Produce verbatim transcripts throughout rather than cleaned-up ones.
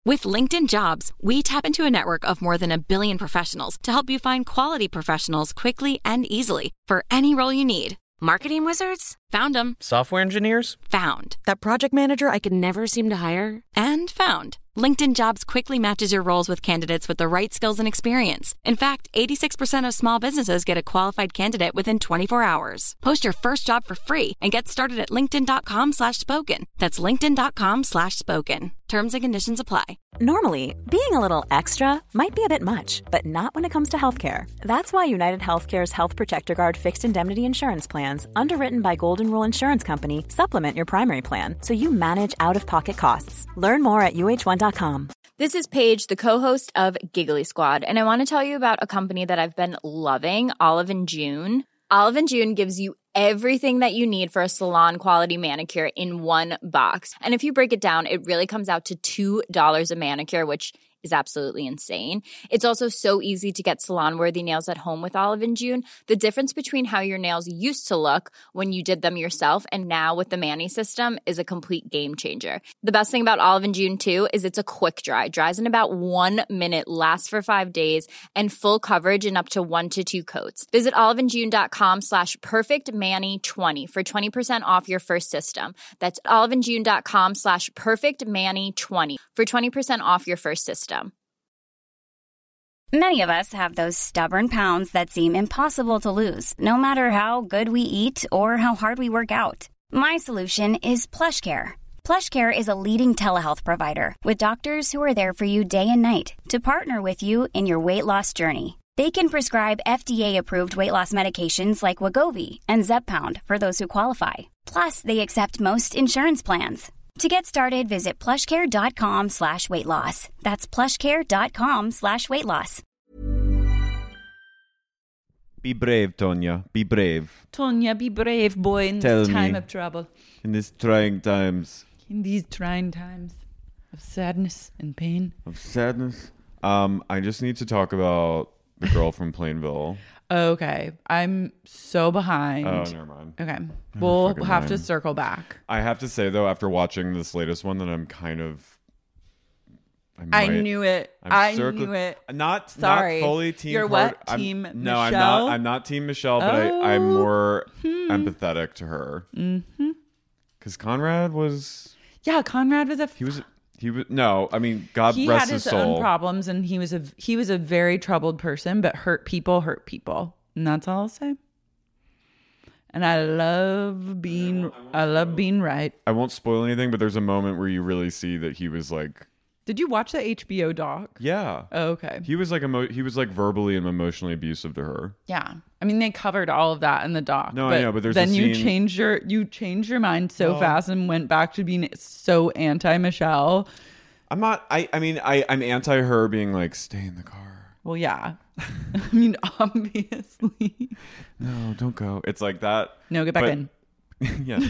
With LinkedIn Jobs, we tap into a network of more than a billion professionals to help you find quality professionals quickly and easily for any role you need. Marketing wizards? Found them. Software engineers? Found. That project manager I could never seem to hire? And found. LinkedIn Jobs quickly matches your roles with candidates with the right skills and experience. In fact, eighty-six percent of small businesses get a qualified candidate within twenty-four hours. Post your first job for free and get started at linkedin.com slash spoken. That's linkedin.com slash spoken. Terms and conditions apply. Normally, being a little extra might be a bit much, but not when it comes to healthcare. That's why United Healthcare's Health Protector Guard fixed indemnity insurance plans, underwritten by Golden Rule Insurance Company, supplement your primary plan so you manage out-of-pocket costs. Learn more at U H one dot com. This is Paige, the co-host of Giggly Squad, and I want to tell you about a company that I've been loving, Olive and June. Olive and June gives you everything that you need for a salon-quality manicure in one box. And if you break it down, it really comes out to two dollars a manicure, which is absolutely insane. It's also so easy to get salon-worthy nails at home with Olive and June. The difference between how your nails used to look when you did them yourself and now with the Mani system is a complete game changer. The best thing about Olive and June, too, is it's a quick dry. Dries in about one minute, lasts for five days, and full coverage in up to one to two coats. Visit oliveandjune.com slash perfectmani20 for twenty percent off your first system. That's oliveandjune.com slash perfectmani20 for twenty percent off your first system. Many of us have those stubborn pounds that seem impossible to lose, no matter how good we eat or how hard we work out. My solution is PlushCare. PlushCare is a leading telehealth provider with doctors who are there for you day and night to partner with you in your weight loss journey. They can prescribe F D A-approved weight loss medications like Wegovy and Zepbound for those who qualify. Plus, they accept most insurance plans. To get started, visit plushcare.com slash weight loss. That's plushcare.com slash weight loss. Be brave, Tonya. Be brave. Tonya, be brave, boy, in Tell this time me. of trouble. In these trying times. In these trying times of sadness and pain. Of sadness. Um, I just need to talk about the girl from Plainville. Okay. I'm so behind. Oh, never mind. Okay. We'll fucking have mind. to circle back. I have to say, though, after watching this latest one, that I'm kind of... I, I might, knew it. I'm I circling, knew it. Not, Sorry. not fully team... You're Card- what? Team I'm, No, Michelle? I'm not. I'm not team Michelle, but Oh. I, I'm more Hmm. empathetic to her. Mm-hmm. Because Conrad was... Yeah, Conrad was a... He was... He was no, I mean, God he rest had his his soul. own problems, and he was a he was a very troubled person, but hurt people hurt people, and that's all I'll say. And I love being I love being right. I won't spoil anything, but there's a moment where you really see that he was like, Did you watch the H B O doc? yeah, Oh, okay. he was like emo- he was like verbally and emotionally abusive to her. Yeah, I mean they covered all of that in the doc. No, I know, but there's a then you scene- changed your you changed your mind so Well- fast and went back to being so anti Michelle. I'm not. I I mean, I I'm anti her being like, stay in the car. Well, yeah. I mean, obviously. No, don't go. It's like that. No, get back but- in. Yeah.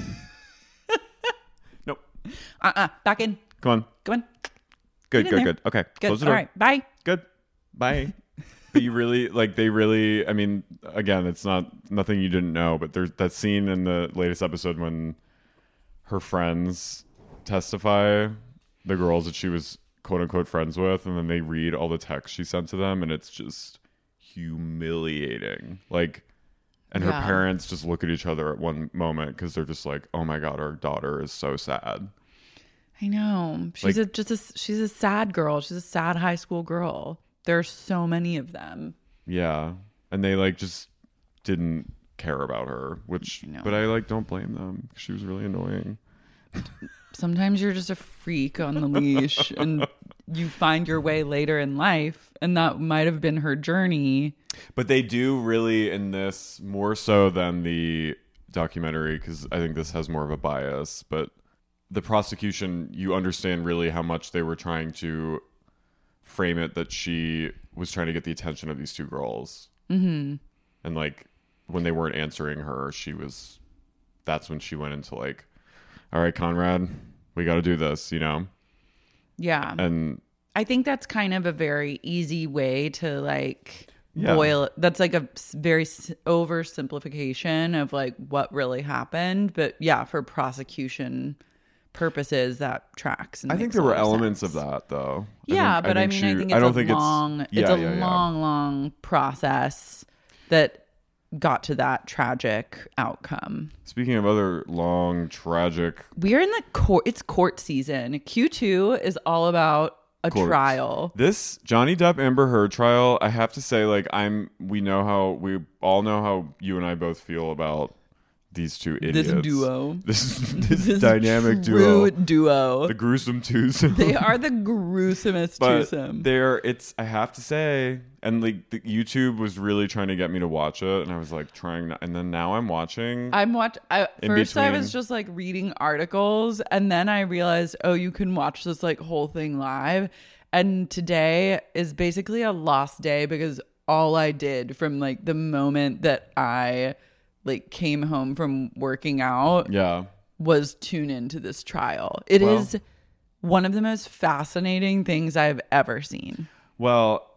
Nope. Uh uh back in. Come on. Come on. Good. Get in Good. there. Good. Okay. Good. Close the All door. right. Bye. Good. Bye. But you really like they really. I mean, again, it's not nothing you didn't know, but there's that scene in the latest episode when her friends testify, the girls that she was quote unquote friends with, and then they read all the texts she sent to them, and it's just humiliating. Like, and her Yeah. parents just look at each other at one moment because they're just like, "Oh my god, our daughter is so sad." I know. She's Like- a just a she's a sad girl. She's a sad high school girl. There's so many of them. Yeah, and they like just didn't care about her, which, No. but I like don't blame them. She was really annoying. Sometimes you're just a freak on the leash and you find your way later in life, and that might have been her journey. But they do really in this more so than the documentary, because I think this has more of a bias, but the prosecution, you understand really how much they were trying to frame it that she was trying to get the attention of these two girls. Mm-hmm. And like when they weren't answering her, she was, that's when she went into like, all right, Conrad, we got to do this, you know? Yeah. And I think that's kind of a very easy way to like Yeah. boil it. That's like a s- very s- oversimplification of like what really happened. But yeah, for prosecution purposes that tracks. And I think makes there a were lot of elements sense. of that though. Yeah, I think, but I, I think mean, she, I think it's I don't a think long, it's, it's yeah, a yeah, yeah. long, long process that got to that tragic outcome. Speaking of other long, tragic... We're in the court. It's court season. Q two is all about a courts. trial. This Johnny Depp Amber Heard trial, I have to say, like, I'm, we know how, we all know how you and I both feel about these two idiots. This duo. This, this, This dynamic true duo. duo. The gruesome twosome. They are the gruesomest But twosome. they're, it's, I have to say, and like the YouTube was really trying to get me to watch it, and I was like trying not, and then now I'm watching. I'm watch. I, In first, I between. was just like reading articles, and then I realized, oh, you can watch this like whole thing live. And today is basically a lost day because all I did from like the moment that I like came home from working out yeah. was tune into this trial. It Well- is one of the most fascinating things I've ever seen. Well,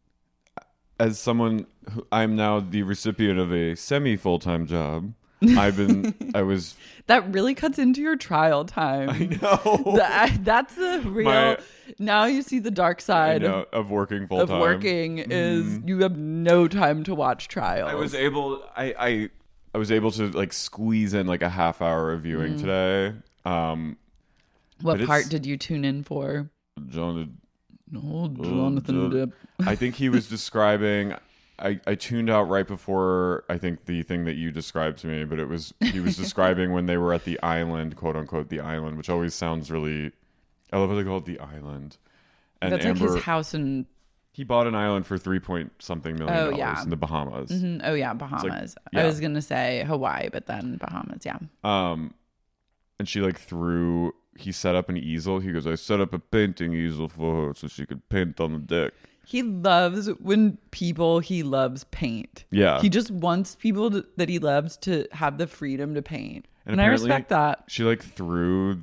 as someone who I'm now the recipient of a semi full time job, I've been I was That really cuts into your trial time. I know That, that's the real. My- now you see the dark I side know, of working full of time. working is you have no time to watch trials. I was able I, I I was able to like squeeze in like a half hour of viewing today. Um What but part it's- did you tune in for? John Oh, Jonathan John- Depp. I think he was describing I, I tuned out right before I think the thing that you described to me, but it was he was describing when they were at the island, quote unquote, the island, which always sounds really. I love how they call it the island. And That's Amber, like his house in. he bought an island for three point something million Oh, dollars yeah. in the Bahamas. Mhm. Oh yeah, Bahamas. yeah. I was gonna say Hawaii, but then Bahamas. Yeah. Um, and she like threw. He set up an easel. He goes, I set up a painting easel for her so she could paint on the deck. He loves when people he loves paint. Yeah. He just wants people to, that he loves to have the freedom to paint. And And, I apparently- respect that. She like threw.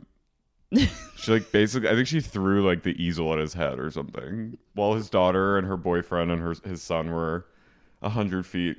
She like basically, I think she threw like the easel at his head or something, while his daughter and her boyfriend and her his son were a hundred feet.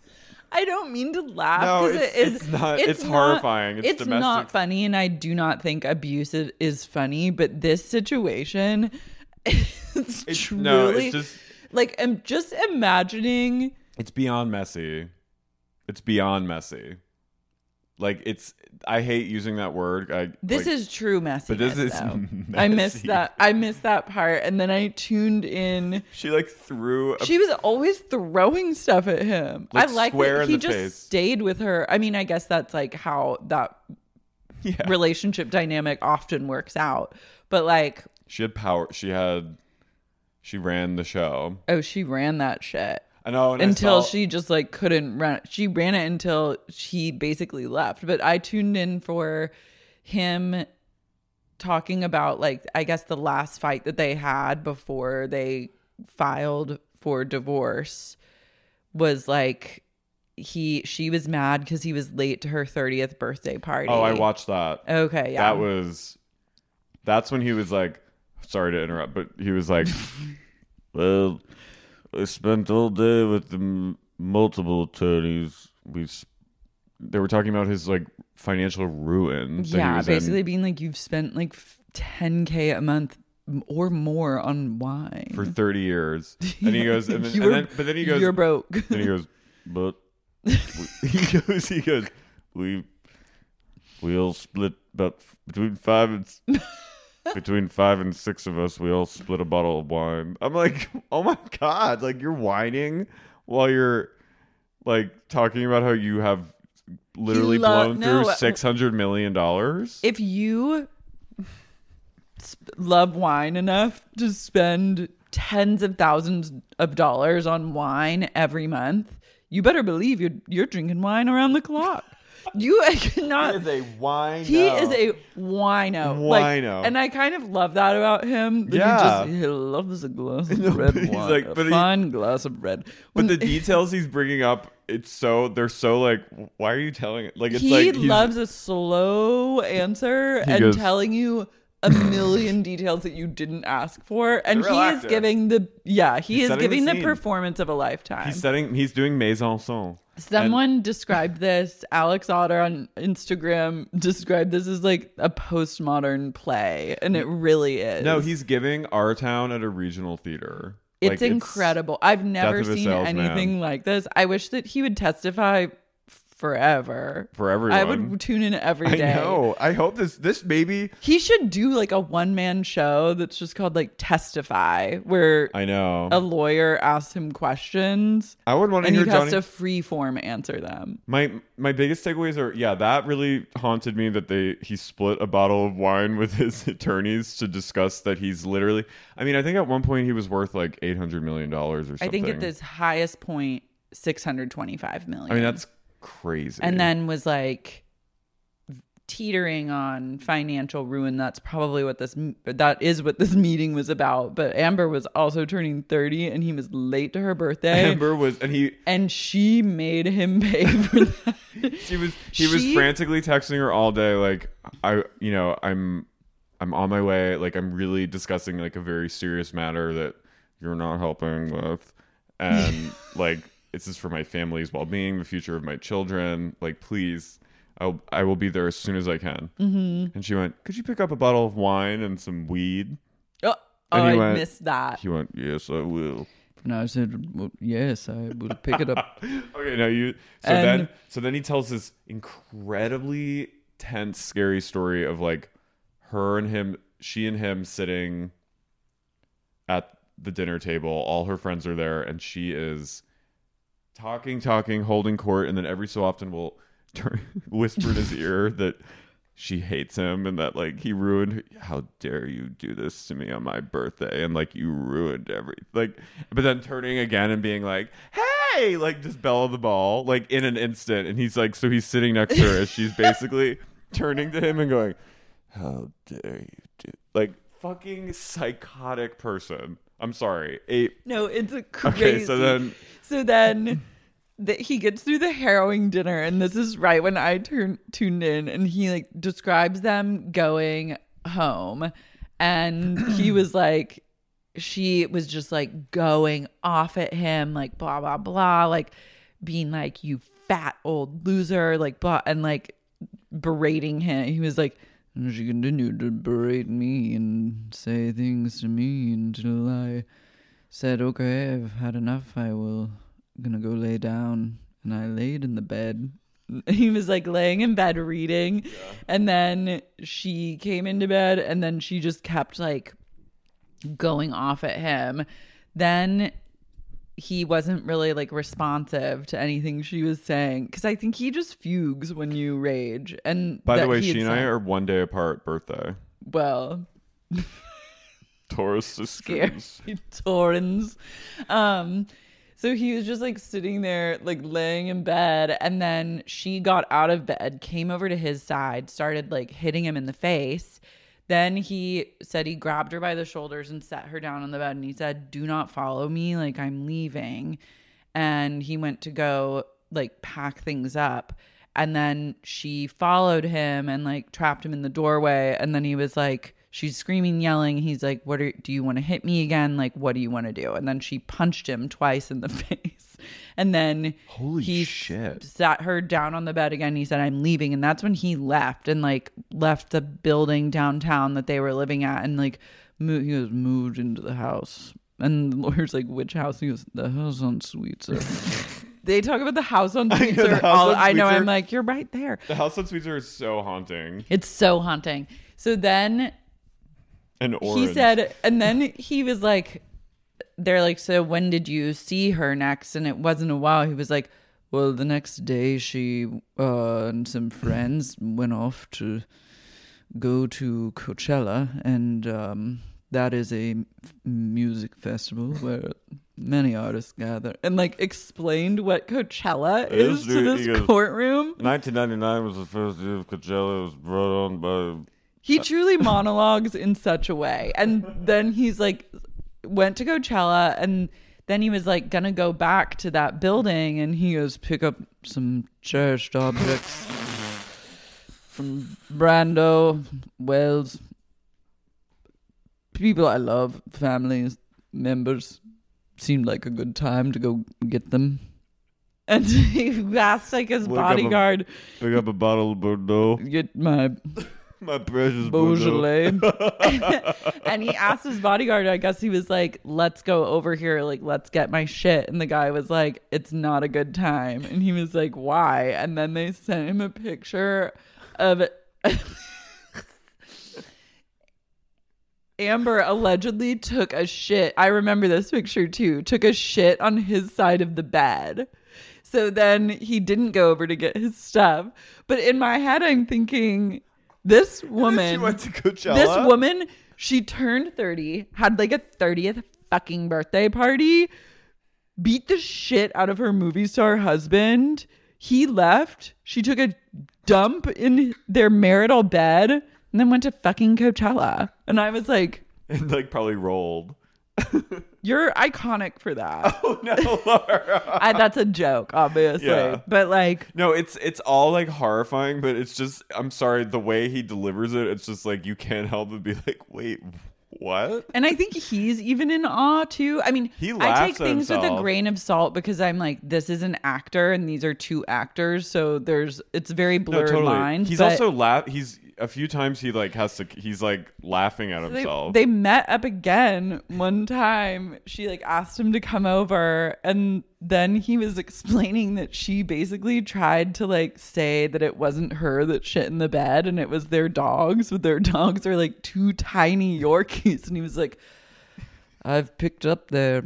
I don't mean to laugh. No, 'cause it's- it is, it's not- it's horrifying. It's It's, domestic- not funny, and I do not think abusive is funny. But this situation, is It's, truly no, it's just like I'm just imagining. it's beyond messy. It's beyond messy. Like it's, I hate using that word. I, This like, is true messiness. but this is though. I missed messy. that. I missed that part, and then I tuned in. She like threw. A, She was always throwing stuff at him. Like I like square that in he the just face. stayed with her. I mean, I guess that's like how that yeah. relationship dynamic often works out. But like, She had power. She had. She ran the show. oh, she ran that shit I know. And I until saw- she just like couldn't run. She ran it until she basically left. But I tuned in for him talking about like I guess the last fight that they had before they filed for divorce was like he she was mad because he was late to her thirtieth birthday party. Oh, I watched that. Okay, yeah. That was. That's when he was like. Sorry to interrupt, but he was like, "Well, I spent all day with the m- multiple attorneys. We, s- they were talking about his like financial ruin. that he Yeah, was in basically being like you've spent like ten K a month or more on wine for thirty years." And he goes, and then, You and were- then but then he goes, you're broke. Then he goes, but we, he goes, he goes, we we all split about f- between five and s- between five and six of us. We all split a bottle of wine. I'm like, oh my god, like you're whining while you're like talking about how you have literally lo- blown no, through six hundred million dollars. If you sp- love wine enough to spend tens of thousands of dollars on wine every month, you better believe you're you're drinking wine around the clock. You cannot. He is a wino. He is a wino. Like, Wino. and I kind of love that about him. That Yeah. He, just, he loves a glass of No, red but he's wine. like- a but he- fine glass of red. But When- the details he's bringing up, it's so they're so like, why are you telling it? Like it's he like he's, loves a slow answer He and goes- telling you a million details that you didn't ask for, and Real he actor. is giving the yeah he He's is setting giving the the, scene. performance of a lifetime. He's setting. He's doing mise en scène. Someone described this, Alex Otter on Instagram described this as like a postmodern play, and it really is. No, he's giving Our Town at a regional theater. It's Like, incredible. I've never Death of a seen Salesman. anything like this. I wish that he would testify forever. For everyone. I would tune in every I day. know. I hope this. This maybe. He should do like a one man show that's just called like Testify, where I know. a lawyer asks him questions I would want to and hear he Johnny. has to free form answer them. My my biggest takeaways are yeah that really haunted me that they he split a bottle of wine with his attorneys to discuss that he's literally I mean I think at one point he was worth like eight hundred million dollars or something. I think at this highest point, six hundred twenty-five million. I mean that's crazy. and then was like teetering on financial ruin. That's probably what this that is what this meeting was about. But Amber was also turning thirty and he was late to her birthday. Amber was and he and she made him pay for that. she was he was She- frantically texting her all day like I you know I'm I'm on my way, like I'm really discussing like a very serious matter that you're not helping with, and like this is for my family's well-being, the future of my children, like please I'll, I will be there as soon as I can. Mm-hmm. And she went, could you pick up a bottle of wine and some weed? Oh, And oh he I went- missed that. He went, yes I will. And I said, well, yes, I will pick it up. Okay, now you. So And- then, so then he tells this incredibly tense, scary story of like her and him, she and him sitting at the dinner table. All her friends are there, and she is talking, talking, holding court, and then every so often will turn, whisper in his ear that she hates him and that like he ruined. How dare you do this to me on my birthday? And like you ruined every like. But then turning again and being like, hey, like just bell of the ball, like in an instant. And he's like, so he's sitting next to her as she's basically turning to him and going, how dare you do like fucking psychotic person. I'm sorry. A No, it's a crazy. okay. So then. So then that he gets through the harrowing dinner, and this is right when I turn tuned in, and he like describes them going home, and he was like, she was just like going off at him, like blah blah blah, like being like, you fat old loser, like blah, and like berating him. He was like, and she continued to berate me and say things to me until I said, okay, I've had enough. I will gonna go lay down. And I laid in the bed. He was like laying in bed reading. Yeah. And then she came into bed, and then she just kept like going off at him. Then he wasn't really like responsive to anything she was saying, because I think he just fugues when you rage. And By that the way, he had she and I said- are one day apart birthday. well, Taurus scary sisters. Taurans. Um, so he was just like sitting there, like laying in bed, and then she got out of bed, came over to his side, started like hitting him in the face. Then he said he grabbed her by the shoulders and set her down on the bed, and he said, do not follow me, like I'm leaving. And he went to go like pack things up, and then she followed him and like trapped him in the doorway. And then he was like, she's screaming, yelling. He's like, what are, do you want to hit me again? Like, what do you want to do? And then she punched him twice in the face. And then Holy he shit. sat her down on the bed again. He said, I'm leaving. And that's when he left and like left the building downtown that they were living at, and like moved, he goes, moved into the house. And the lawyer's like, which house? He goes, the house on Sweetser. They talk about the house on I know, the Sweetser. house all, on I know. Sweetser. I'm like, you're right there. The house on Sweetser is so haunting. It's so haunting. So then And orange. he said, and then he was like, they're like, so when did you see her next? And it wasn't a while. He was like, well, the next day she uh, and some friends went off to go to Coachella, and um, that is a f- music festival where many artists gather, and like explained what Coachella is Yes, to he this goes, courtroom. nineteen ninety-nine was the first year of Coachella. It was brought on by... He truly monologues in such a way. And then he's like, went to Coachella, and then he was like gonna go back to that building, and he goes, pick up some cherished objects from Brando, Wells, people I love, families, members, seemed like a good time to go get them. And he asked like his Look bodyguard, up a, pick up a bottle of Bordeaux. get my My precious Beaujolais. Bordeaux. And he asked his bodyguard, I guess he was like, let's go over here, like, let's get my shit. And the guy was like, it's not a good time. And he was like, why? And then they sent him a picture of Amber allegedly took a shit. I remember this picture too. Took a shit on his side of the bed. So then he didn't go over to get his stuff. But in my head, I'm thinking, this woman, She went to Coachella. this woman, she turned thirty, had like a thirtieth fucking birthday party, beat the shit out of her movie star husband. He left. She took a dump in their marital bed and then went to fucking Coachella. And I was like, And like probably rolled. you're iconic for that. Oh no, Laura. I, that's a joke, obviously. Yeah. But like, No, it's it's all like horrifying, but it's just I'm sorry, the way he delivers it, it's just like you can't help but be like, wait, what? and I think he's even in awe too. I mean, He I laughs take at things with a himself. grain of salt because I'm like, this is an actor and these are two actors, so there's it's very No, blurred totally. lines. He's but also laugh. He's a few times he like has to. He's like laughing at they, himself. they met up again one time. She like asked him to come over, and then he was explaining that she basically tried to like say that it wasn't her that shit in the bed and it was their dogs, but their dogs are like two tiny Yorkies. And he was like, I've picked up their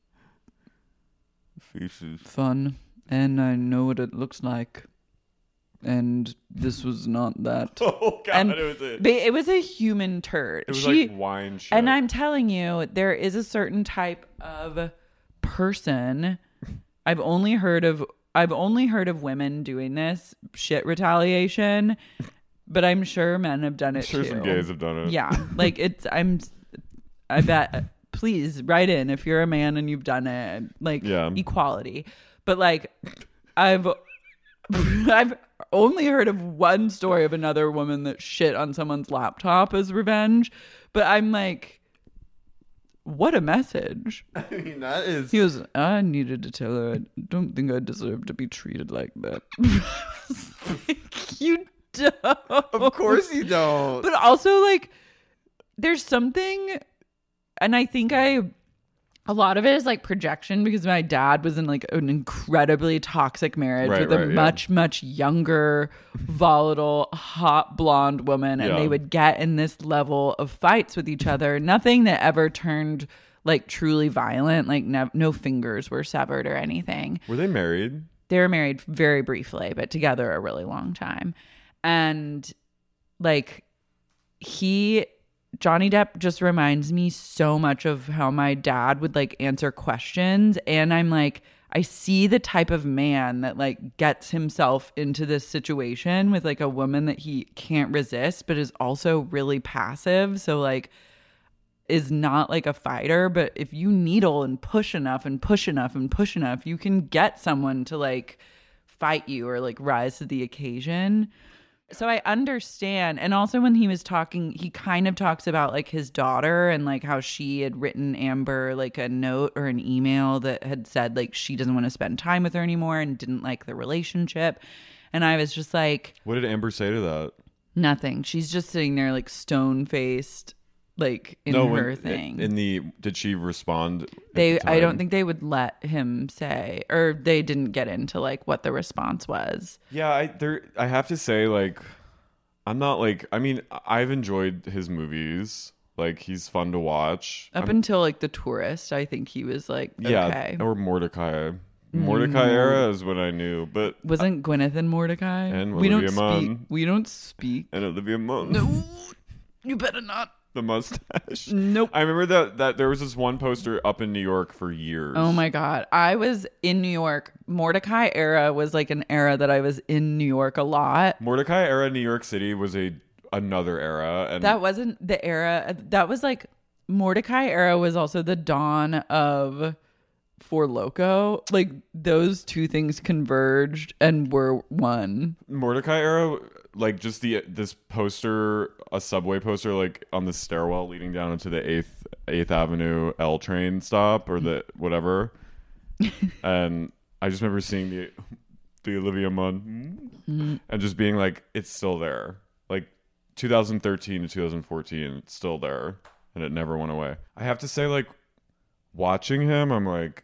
Feces. fun and I know what it looks like. And this was not that. Oh god, And it was it. Ba- it was a human turd. It was She- like wine shit. And I'm telling you, there is a certain type of person. I've only heard of I've only heard of women doing this shit retaliation, but I'm sure men have done it I'm sure too. some gays have done it. Yeah, like it's I'm I bet please write in if you're a man and you've done it. Like Yeah. equality. But like I've I've only heard of one story of another woman that shit on someone's laptop as revenge, but I'm like, what a message. I mean that is. He was, I needed to tell her I don't think I deserve to be treated like that. Like, you don't. Of course you don't. But also, like, there's something, and I think I, a lot of it is like projection because my dad was in like an incredibly toxic marriage Right, with right, a yeah. much, much younger, volatile, hot blonde woman. And Yeah. they would get in this level of fights with each other. Nothing that ever turned like truly violent, like no, no fingers were severed or anything. Were they married? They were married very briefly, but together a really long time. And like he, Johnny Depp just reminds me so much of how my dad would like answer questions. And I'm like, I see the type of man that like gets himself into this situation with like a woman that he can't resist, but is also really passive. So like is not like a fighter, but if you needle and push enough and push enough and push enough, you can get someone to like fight you or like rise to the occasion. So I understand. And also when he was talking, he kind of talks about like his daughter and like how she had written Amber like a note or an email that had said like she doesn't want to spend time with her anymore and didn't like the relationship. And I was just like, What did Amber say to that? nothing. She's just sitting there like stone faced, like in no, her when- thing. In the did she respond? at They, the I don't time? think they would let him say, or they didn't get into like what the response was. Yeah, I there. I have to say, like, I'm not like. I mean, I've enjoyed his movies. Like, he's fun to watch. Up I'm- until like The Tourist, I think he was like, yeah, okay. or Mordecai. Mordecai era is when I knew, but Wasn't Gwyneth and Mordecai? And we don't Olivia speak. Munn. We don't speak. and Olivia Munn, No, you better not. the mustache. Nope. I remember that that there was this one poster up in New York for years. Oh my God. I was in New York. Mordecai era was like an era that I was in New York a lot. Mordecai era New York City was a another era, and That wasn't the era. That was like Mordecai era was also the dawn of For Loco, like those two things converged and were one. Mordecai era, like just the this poster, a subway poster, like on the stairwell leading down into the eighth Eighth Avenue L train stop or the whatever, and I just remember seeing the the Olivia Munn mm-hmm. and just being like, it's still there, like two thousand thirteen to two thousand fourteen, it's still there, and it never went away. I have to say, like watching him, I'm like,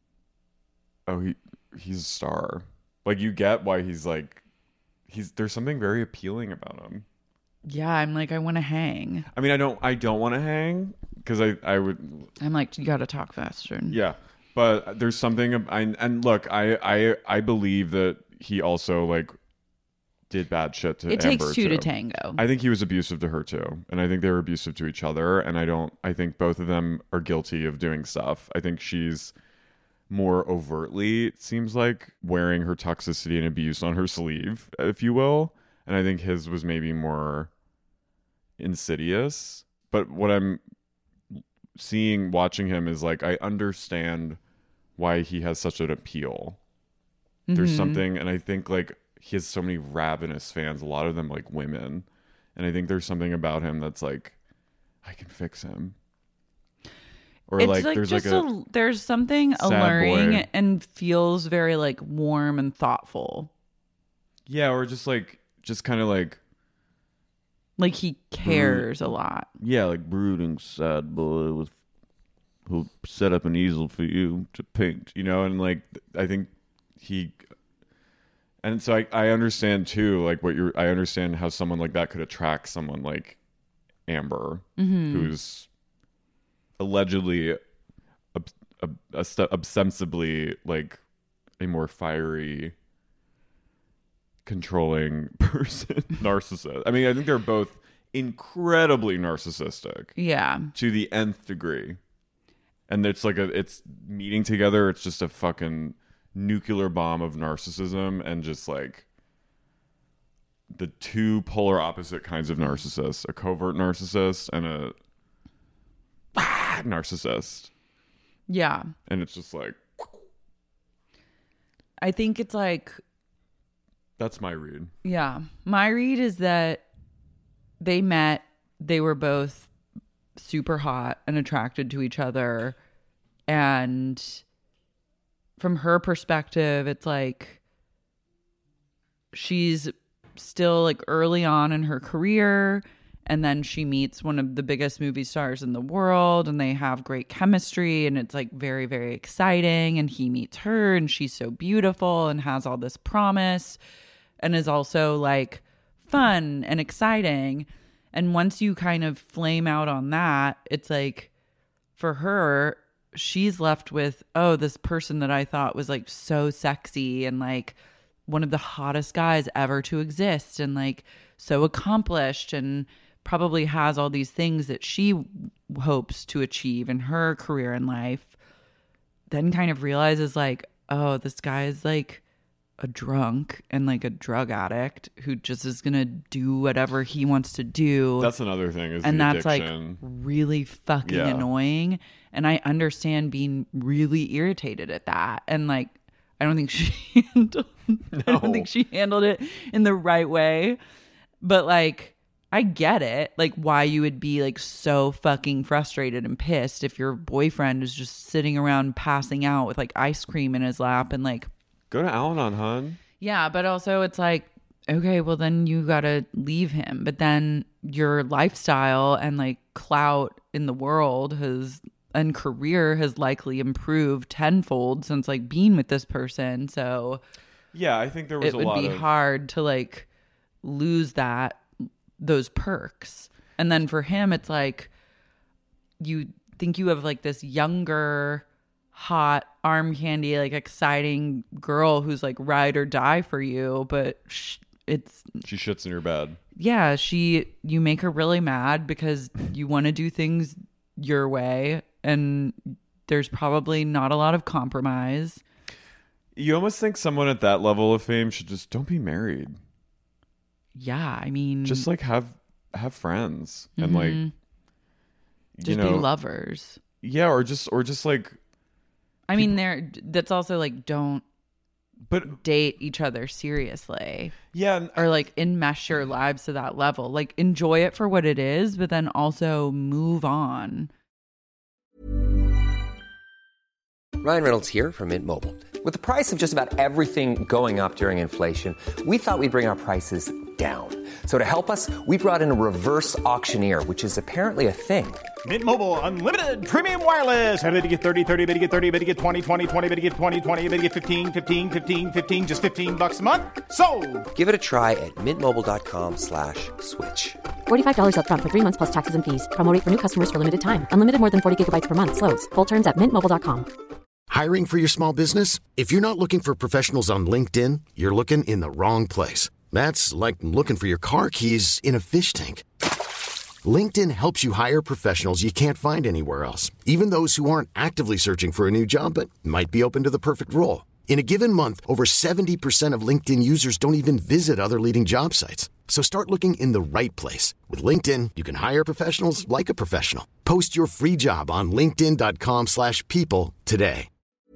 oh, he he's a star. Like you get why he's like, he's there's something very appealing about him. Yeah, I'm like, I want to hang. I mean, I don't, I don't want to hang because I, I would. I'm like, you got to talk faster. Yeah, but there's something. I and look, I, I, I believe that he also like did bad shit to. It Amber takes two too. to tango. I think he was abusive to her too, and I think they were abusive to each other. And I don't. I think both of them are guilty of doing stuff. I think she's more overtly, it seems like, wearing her toxicity and abuse on her sleeve, if you will. And I think his was maybe more insidious. But what I'm seeing watching him is like, I understand why he has such an appeal. Mm-hmm. There's something, and I think like he has so many ravenous fans, a lot of them like women, and I think there's something about him that's like, I can fix him. Or it's like, like there's just like a, a there's something alluring boy. And feels very like warm and thoughtful. Yeah, or just like just kind of like like he cares brood, a lot. Yeah, like brooding sad boy with who'll set up an easel for you to paint, you know, and like I think he and so I, I understand too, like what you're I understand how someone like that could attract someone like Amber, mm-hmm. who's allegedly ob- ob- ob- ostensibly like a more fiery, controlling person, narcissist. I mean, I think they're both incredibly narcissistic. Yeah. To the nth degree. And it's like a it's meeting together, it's just a fucking nuclear bomb of narcissism and just like the two polar opposite kinds of narcissists, a covert narcissist and a ah, narcissist. Yeah. And it's just like I think it's like that's my read. Yeah. My read is that they met, they were both super hot and attracted to each other, and from her perspective it's like she's still like early on in her career, and then she meets one of the biggest movie stars in the world and they have great chemistry and it's like very, very exciting, and he meets her and she's so beautiful and has all this promise and is also like fun and exciting. And once you kind of flame out on that, it's like for her, she's left with, oh, this person that I thought was like so sexy and like one of the hottest guys ever to exist and like so accomplished and probably has all these things that she hopes to achieve in her career and life, then kind of realizes like, oh, this guy is like a drunk and like a drug addict who just is gonna do whatever he wants to do. That's another thing, is and the that's addiction. Like really fucking yeah. annoying. And I understand being really irritated at that. And like I don't think she handled no. I don't think she handled it in the right way. But like I get it, like why you would be like so fucking frustrated and pissed if your boyfriend is just sitting around passing out with like ice cream in his lap and like, go to Al-Anon, hon. Yeah, but also it's like, okay, well then you gotta leave him. But then your lifestyle and like clout in the world has and career has likely improved tenfold since like being with this person. So yeah, I think there was it a would lot be of... hard to like lose that those perks. And then for him, it's like you think you have like this younger, hot, arm candy, like exciting girl who's like ride or die for you, but sh- it's she shits in your bed. Yeah, she you make her really mad because you want to do things your way, and there's probably not a lot of compromise. You almost think someone at that level of fame should just don't be married. Yeah, I mean, just like have have friends and mm-hmm. like just you know, be lovers. Yeah, or just or just like I mean, they're that's also like don't but date each other seriously. Yeah, and or like enmesh your lives to that level. Like enjoy it for what it is, but then also move on. Ryan Reynolds here from Mint Mobile. With the price of just about everything going up during inflation, we thought we'd bring our prices down. So to help us, we brought in a reverse auctioneer, which is apparently a thing. Mint Mobile Unlimited Premium Wireless. How to get thirty, thirty, bit to get thirty, bit to get twenty, twenty, twenty, bit to get twenty, twenty, bit to get fifteen, fifteen, fifteen, fifteen, just fifteen bucks a month? Sold! Give it a try at mintmobile.com slash switch. forty-five dollars up front for three months plus taxes and fees. Promo rate for new customers for limited time. Unlimited more than forty gigabytes per month. Slows full terms at mint mobile dot com. Hiring for your small business? If you're not looking for professionals on LinkedIn, you're looking in the wrong place. That's like looking for your car keys in a fish tank. LinkedIn helps you hire professionals you can't find anywhere else, even those who aren't actively searching for a new job but might be open to the perfect role. In a given month, over seventy percent of LinkedIn users don't even visit other leading job sites. So start looking in the right place. With LinkedIn, you can hire professionals like a professional. Post your free job on linkedin.com slash people today.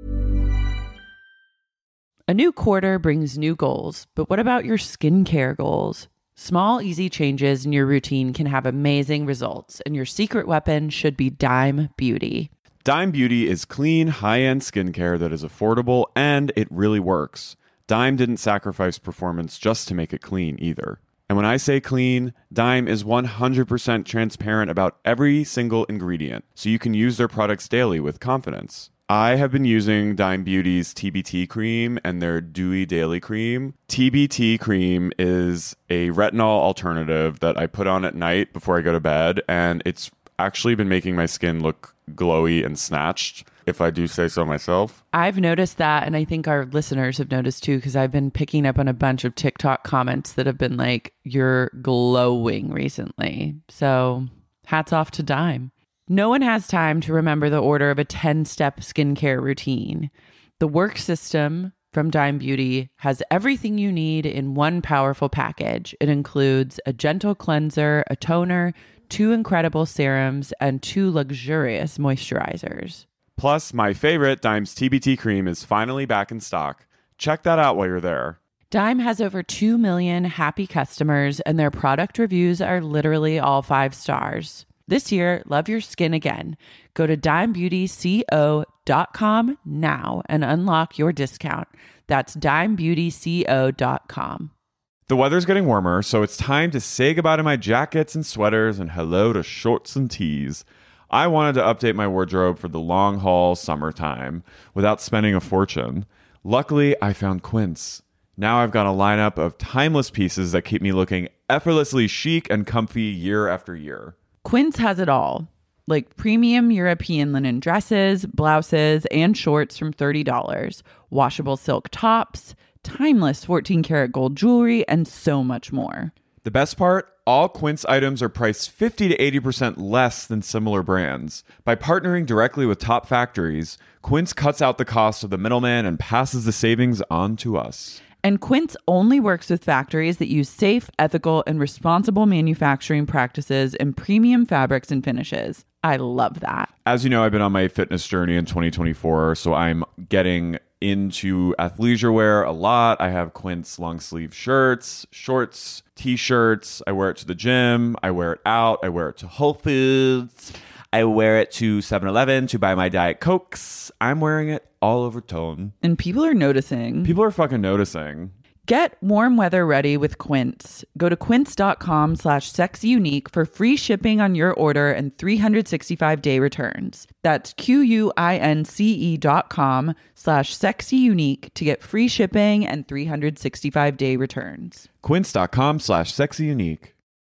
A new quarter brings new goals, but what about your skincare goals? Small, easy changes in your routine can have amazing results, and your secret weapon should be Dime Beauty. Dime Beauty is clean, high-end skincare that is affordable, and it really works. Dime didn't sacrifice performance just to make it clean either. And when I say clean, Dime is one hundred percent transparent about every single ingredient, so you can use their products daily with confidence. I have been using Dime Beauty's T B T cream and their Dewy Daily Cream. T B T cream is a retinol alternative that I put on at night before I go to bed, and it's actually been making my skin look glowy and snatched, if I do say so myself. I've noticed that, and I think our listeners have noticed too, because I've been picking up on a bunch of TikTok comments that have been like, you're glowing recently. So hats off to Dime. No one has time to remember the order of a ten-step skincare routine. The work system from Dime Beauty has everything you need in one powerful package. It includes a gentle cleanser, a toner, two incredible serums, and two luxurious moisturizers. Plus, my favorite, Dime's T B T cream, is finally back in stock. Check that out while you're there. Dime has over two million happy customers, and their product reviews are literally all five stars. This year, love your skin again. Go to dime beauty co dot com now and unlock your discount. That's dime beauty co dot com. The weather's getting warmer, so it's time to say goodbye to my jackets and sweaters and hello to shorts and tees. I wanted to update my wardrobe for the long haul summertime without spending a fortune. Luckily, I found Quince. Now I've got a lineup of timeless pieces that keep me looking effortlessly chic and comfy year after year. Quince has it all, like premium European linen dresses, blouses, and shorts from thirty dollars, washable silk tops, timeless fourteen karat gold jewelry, and so much more. The best part? All Quince items are priced fifty to eighty percent less than similar brands. By partnering directly with top factories, Quince cuts out the cost of the middleman and passes the savings on to us. And Quince only works with factories that use safe, ethical, and responsible manufacturing practices and premium fabrics and finishes. I love that. As you know, I've been on my fitness journey in twenty twenty-four, so I'm getting into athleisure wear a lot. I have Quince long sleeve shirts, shorts, t-shirts. I wear it to the gym. I wear it out. I wear it to Whole Foods. I wear it to seven eleven to buy my Diet Cokes. I'm wearing it all over Tone. And people are noticing. People are fucking noticing. Get warm weather ready with Quince. Go to quince.com slash sexyunique for free shipping on your order and three hundred sixty-five day returns. That's Q-U-I-N-C-E dot com slash sexyunique to get free shipping and three hundred sixty-five day returns. Quince.com slash sexyunique.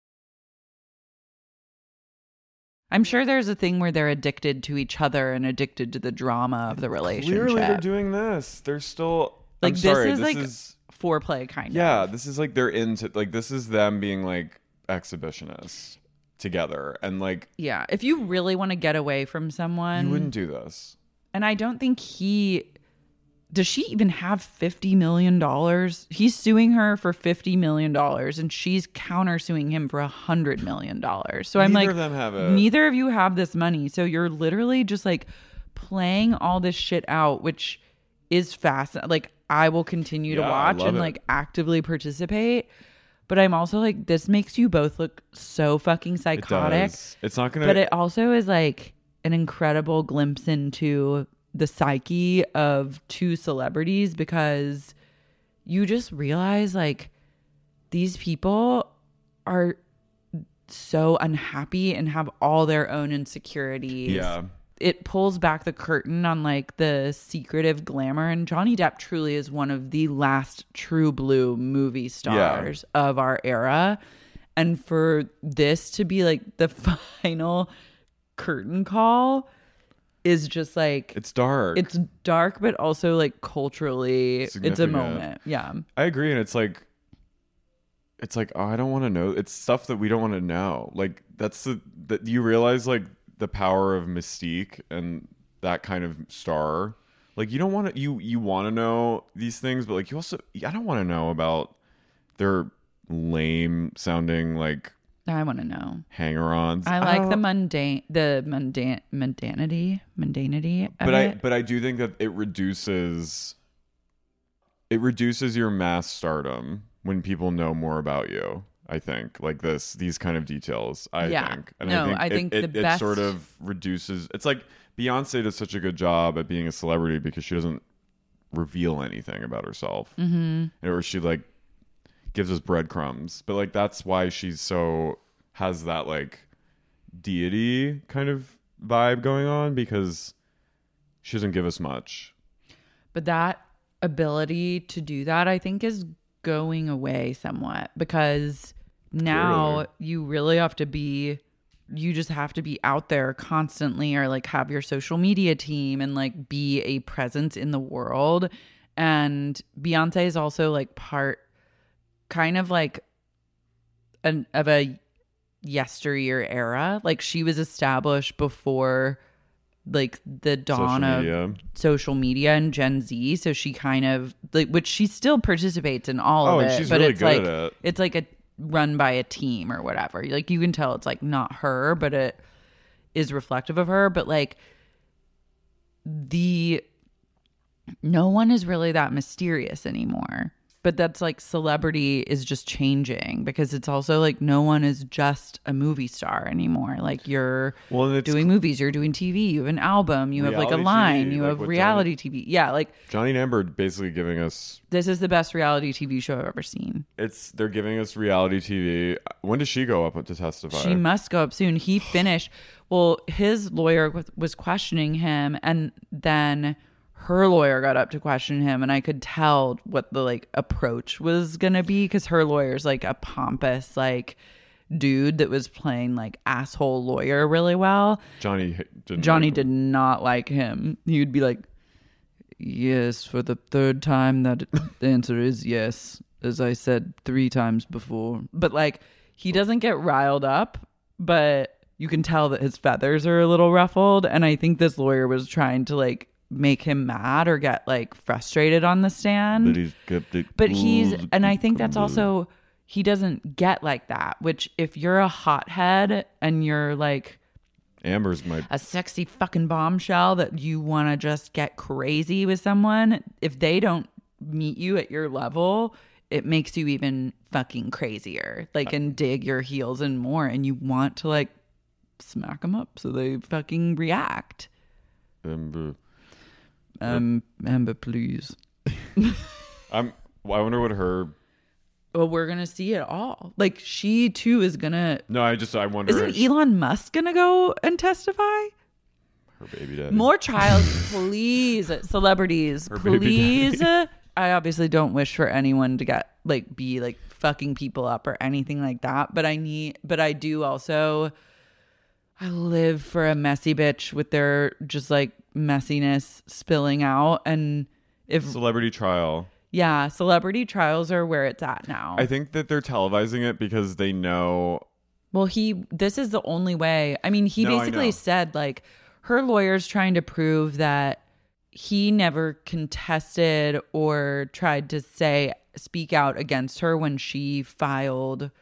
I'm sure there's a thing where they're addicted to each other and addicted to the drama of the relationship. Clearly they're doing this. They're still... Like, I'm this sorry, is this like is, foreplay kind yeah, of. Yeah, this is like they're into... Like, this is them being like exhibitionists together. And like... Yeah, if you really want to get away from someone... You wouldn't do this. And I don't think he... Does she even have fifty million dollars? He's suing her for fifty million dollars and she's countersuing him for one hundred million dollars. So I'm Neither like, of them have it. Neither of you have this money. So you're literally just like playing all this shit out, which is fast. Like, I will continue Yeah, to I watch love and it. like actively participate. But I'm also like, this makes you both look so fucking It psychotic. does. It's not gonna. But it also is like an incredible glimpse into the psyche of two celebrities, because you just realize like these people are so unhappy and have all their own insecurities. Yeah. It pulls back the curtain on like the secretive glamour, and Johnny Depp truly is one of the last true blue movie stars of our era. And for this to be like the final curtain call is just like, It's dark. it's dark, but also like culturally it's a Significant. moment. Yeah. I agree, and it's like, it's like oh, I don't want to know. It's stuff that we don't want to know. Like that's the that you realize like the power of Mystique and that kind of star. Like you don't want to you you want to know these things, but like you also I don't want to know about their lame sounding like I want to know. hanger-ons. I like the don't- mundane, the mundane, mundanity, mundanity. Of but I it. but I do think that it reduces it reduces your mass stardom when people know more about you. I think like this these kind of details. I Yeah. think, and No, I think, I it, think it, the it best- sort of reduces. It's like Beyonce does such a good job at being a celebrity because she doesn't reveal anything about herself, mm-hmm. or she like gives us breadcrumbs. But like that's why she's so has that like deity kind of vibe going on, because she doesn't give us much. But that ability to do that, I think, is going away somewhat, because now Really? you really have to be, you just have to be out there constantly, or like have your social media team and like be a presence in the world. And Beyonce is also like part, kind of like an of a yesteryear era. Like she was established before like the dawn Social of media. social media and Gen Z, so she kind of like, which she still participates in all Oh, of and it, she's but really it's good like at it. it's like a run by a team or whatever. Like you can tell it's like not her, but it is reflective of her. But like the no one is really that mysterious anymore. But that's like celebrity is just changing, because it's also like no one is just a movie star anymore. Like you're Well, and it's doing movies, you're doing T V, you have an album, you have like a Reality line, T V, you like have what reality T V. Yeah, like Johnny and Amber basically giving us this is the best reality T V show I've ever seen. it's they're giving us reality T V. When does she go up to testify? She must go up soon. He finished. Well, his lawyer was- was questioning him, and then her lawyer got up to question him, and I could tell what the like approach was gonna be, because her lawyer's like a pompous like dude that was playing like asshole lawyer really well. Johnny didn't Johnny like- did not like him. He would be like, yes, for the third time, that the answer is yes, as I said three times before. But like, he doesn't get riled up, but you can tell that his feathers are a little ruffled. And I think this lawyer was trying to like make him mad or get like frustrated on the stand. But he's kept it But he's, cool. and I think that's also, he doesn't get like that, which if you're a hothead and you're like Amber's my a sexy fucking bombshell that you want to just get crazy with someone, if they don't meet you at your level, it makes you even fucking crazier, like, and dig your heels in more, and you want to like smack them up so they fucking react. Amber. Um, Amber, please. I'm. I wonder what her. Well, we're gonna see it all. Like, she too is gonna. No, I just I wonder. Isn't if Elon Musk gonna go and testify? her baby daddy. More trials, please, celebrities, Her baby please. I obviously don't wish for anyone to get like be like fucking people up or anything like that, but I need, but I do also. I live for a messy bitch with their just like messiness spilling out, and if Celebrity trial. yeah, celebrity trials are where it's at now. I think that they're televising it because they know. Well, he, this is the only way. I mean, he No, I basically know. said like her lawyer's trying to prove that he never contested or tried to say, speak out against her when she filed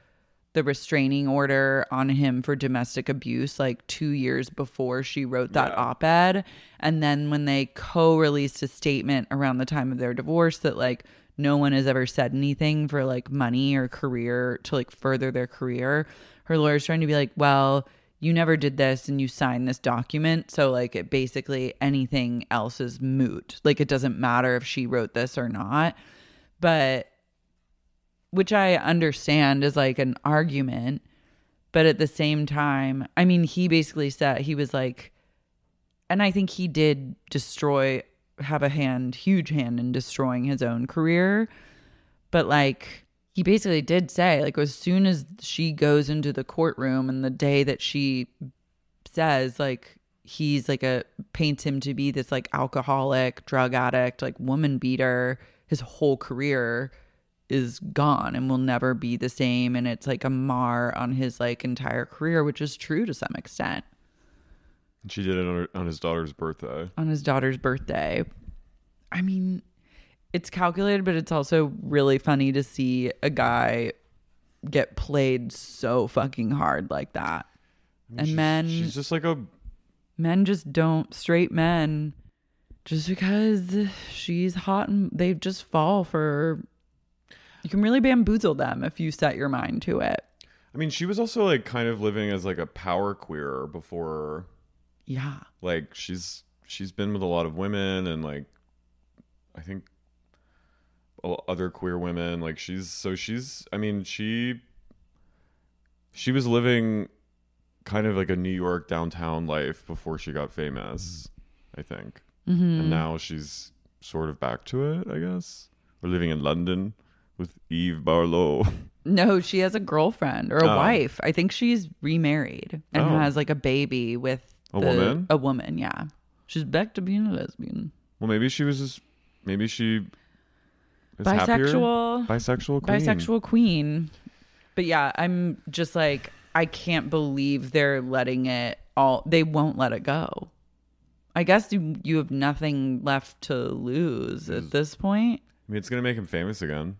the restraining order on him for domestic abuse like two years before she wrote that Yeah. op-ed. And then when they co-released a statement around the time of their divorce that like no one has ever said anything for like money or career to like further their career, her lawyer's trying to be like, well, you never did this and you signed this document. So like it basically anything else is moot. Like it doesn't matter if she wrote this or not. But which I understand is like an argument. But at the same time, I mean, he basically said, he was like, and I think he did destroy, have a hand, huge hand in destroying his own career. But like, he basically did say, like, as soon as she goes into the courtroom and the day that she says, like, he's like a, paints him to be this like alcoholic, drug addict, like woman beater, his whole career is gone and will never be the same. And it's like a mar on his like entire career, which is true to some extent. She did it on, her, on his daughter's birthday. On his daughter's birthday. I mean, it's calculated, but it's also really funny to see a guy get played so fucking hard like that. I mean, and she's, men, she's just like a men just don't, straight men, just because she's hot and they just fall for, you can really bamboozle them if you set your mind to it. I mean, she was also like kind of living as like a power queer before. Yeah. Like she's, she's been with a lot of women and like, I think other queer women, like she's, so she's, I mean, she, she was living kind of like a New York downtown life before she got famous, I think. Mm-hmm. And now she's sort of back to it, I guess. We're living in London with Eve Barlow. No, she has a girlfriend or a Oh. wife. I think she's remarried and Oh. has like a baby with A the- woman? A woman, yeah. She's back to being a lesbian. Well, maybe she was just, maybe she is Bisexual. happier. Bisexual queen. Bisexual queen. But yeah, I'm just like, I can't believe they're letting it all, they won't let it go. I guess you, you have nothing left to lose at this point. I mean, it's going to make him famous again.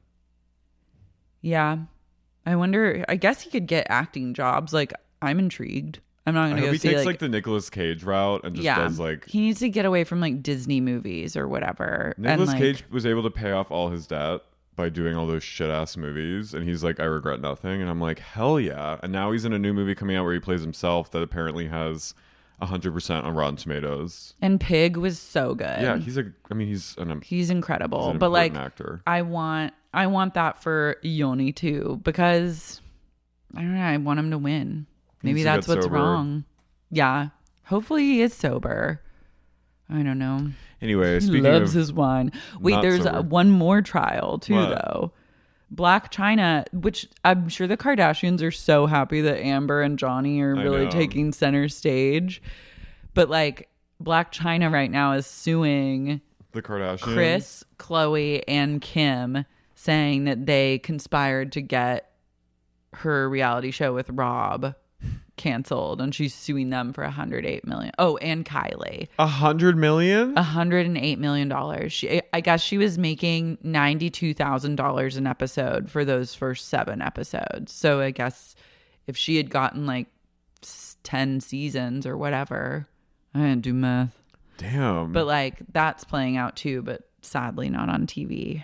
Yeah. I wonder, I guess he could get acting jobs. Like, I'm intrigued. I'm not I going to hope go he see takes like, like the Nicolas Cage route and just yeah, does like. he needs to get away from like Disney movies or whatever. Nicolas and, like, Cage was able to pay off all his debt by doing all those shit ass movies, and he's like, I regret nothing, and I'm like, hell yeah! And now he's in a new movie coming out where he plays himself that apparently has a hundred percent on Rotten Tomatoes. And Pig was so good. Yeah, he's a. I mean, he's an. He's incredible. He's an but like, important actor. I want, I want that for Yoni too, because I don't know. I want him to win. Maybe needs to that's get what's sober. wrong. Yeah. Hopefully he is sober. I don't know. Anyway, He speaking loves of his wine. Wait, not there's sober. uh one more trial too, What? though. Black China, which I'm sure the Kardashians are so happy that Amber and Johnny are I really know. taking center stage. But like, Black China right now is suing the Kardashians, Chris, Khloe, and Kim, saying that they conspired to get her reality show with Rob canceled, and she's suing them for one hundred eight million. Oh, and Kylie. a hundred million. one hundred eight million dollars. She, I guess she was making ninety-two thousand dollars an episode for those first seven episodes. So I guess if she had gotten like s- ten seasons or whatever, I didn't do math. Damn. But like, that's playing out too, but sadly not on T V.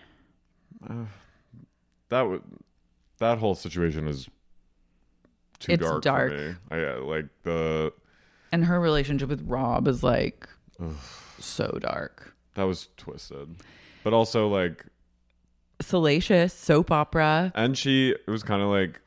that would that whole situation is too It's dark, dark. for me. I, yeah, like the And her relationship with Rob is like so dark. that was twisted, but also like, Salacious soap opera. and she it was kind of like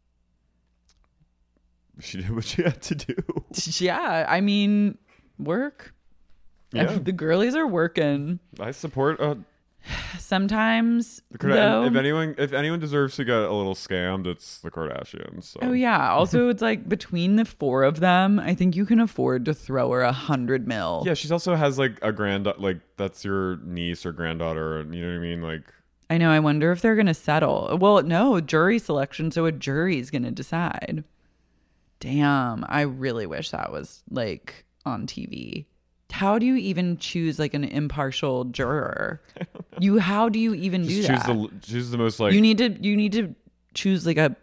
she did what she had to do. Yeah, I mean, work. Yeah. The girlies are working. I support uh, Sometimes, the Kardashians. though, If anyone if anyone deserves to get a little scammed, it's the Kardashians. So. oh yeah. Also, it's like between the four of them, I think you can afford to throw her a hundred mil. Yeah, she also has like a grand like that's your niece or granddaughter, and you know what I mean. Like, I know. I wonder if they're gonna settle. Well, no, jury selection, so a jury's gonna decide. Damn, I really wish that was like on T V. How do you even choose like an impartial juror? You how do you even just do choose that? the choose the most like you need to you need to choose like a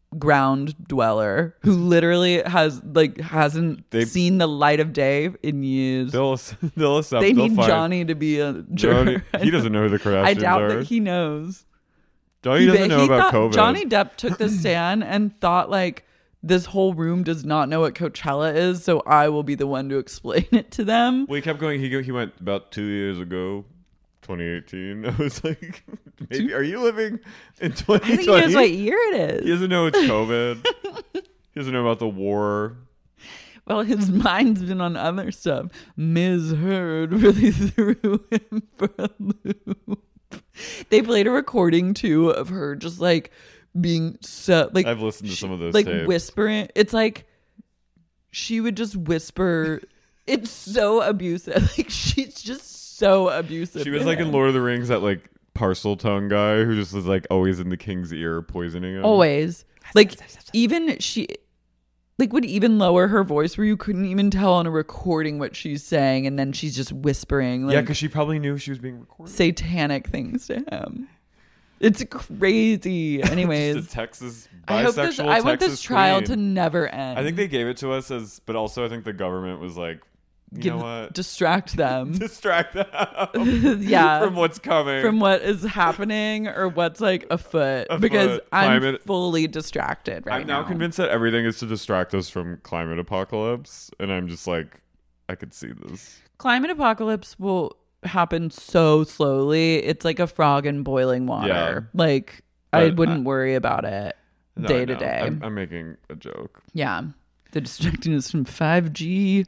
ground dweller who literally has like hasn't They- seen the light of day in years. They'll they'll accept. They they'll need find- Johnny to be a Johnny, juror. he doesn't know who the Kardashians I doubt are. that he knows. Johnny doesn't He- know he about thought- COVID. Johnny Depp took the stand and thought like, this whole room does not know what Coachella is, so I will be the one to explain it to them. Well, he kept going. He go, he went about two years ago, twenty eighteen. I was like, maybe are you living in twenty twenty? I think he knows what year it is. He doesn't know it's COVID. He doesn't know about the war. Well, his mind's been on other stuff. Miz Heard really threw him for a loop. They played a recording too of her just like being so like I've listened to she- some of those like tapes. whispering. It's like she would just whisper. It's so abusive. Like she's just so abusive. She was to like in him. Lord of the Rings, that like parcel tongue guy who just was like always in the king's ear, poisoning him. Always. Like even she like would even lower her voice where you couldn't even tell on a recording what she's saying, and then she's just whispering like Yeah, because she probably knew she was being recorded. satanic things to him. It's crazy. Anyways, Just a Texas bisexual I hope this I want Texas this trial queen. to never end. I think they gave it to us as, but also I think the government was like, you Give, know what? distract them. Distract them. Yeah. From what's coming. From what is happening or what's like afoot. Afoot. Because I'm Climate- fully distracted right I'm now now. convinced that everything is to distract us from climate apocalypse, and I'm just like, I could see this. Climate apocalypse will happen so slowly. It's like a frog in boiling water. Yeah. Like I But wouldn't I- worry about it No, day I to know. day. I'm, I'm making a joke. Yeah. They're distracting us from five G.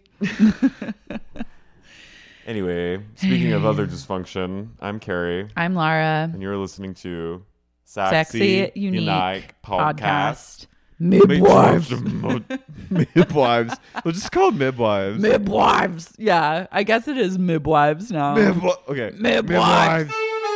Anyway, speaking of other dysfunction, I'm Carrie, I'm Lara. and you're listening to Sexy, Sexy, Unique podcast. Podcast. Midwives. Midwives. We'll just call it midwives. Midwives. Yeah. I guess it is midwives now. Midwi- okay. Midwives.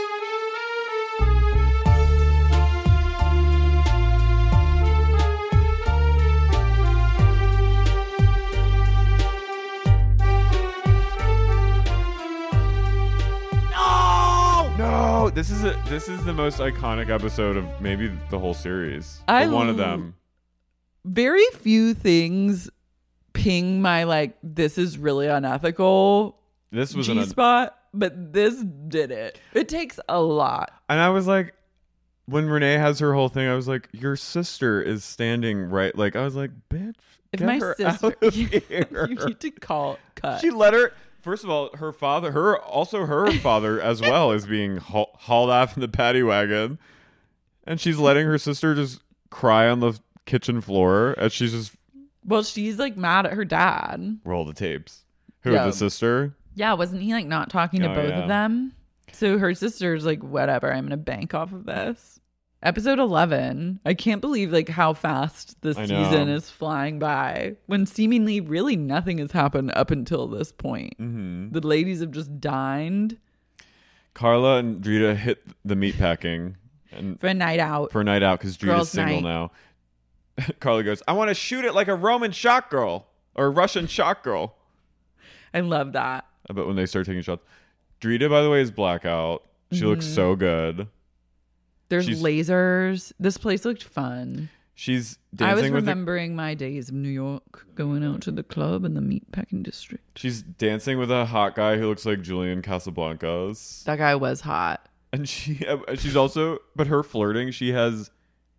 No, this is a this is the most iconic episode of maybe the whole series. I Or one of l- them. Very few things ping my like, this is really unethical This was G an un- spot, but this did it. It takes a lot. and I was like, when Renee has her whole thing, I was like, your sister is standing right. Like I was like, bitch, If get my her sister, out of you, here. you need to call cut. She let her. First of all, her father, her also her father as well is being haul, hauled off in the paddy wagon, and she's letting her sister just cry on the kitchen floor as she's just Well, she's like mad at her dad. roll the tapes. Who Yeah. the sister? Yeah, wasn't he like not talking to Oh, both yeah. of them? So her sister's like, whatever, I'm gonna bank off of this. Episode eleven. I can't believe like how fast this I know. season is flying by when seemingly really nothing has happened up until this point. Mm-hmm. The ladies have just dined Carla and Drita hit the meatpacking and for a night out. for a night out because Drita's Girls' single night. now. Carla goes, I want to shoot it like a Roman shot girl or a Russian shot girl. I love that. I bet when they start taking shots. Drita, by the way, is blackout. She looks Mm-hmm. so good. There's She's- lasers. This place looked fun. She's I was dancing with the, remembering my days of New York, going out to the club in the meatpacking district. she's dancing with a hot guy who looks like Julian Casablancas. That guy was hot. And she she's also, but her flirting, she has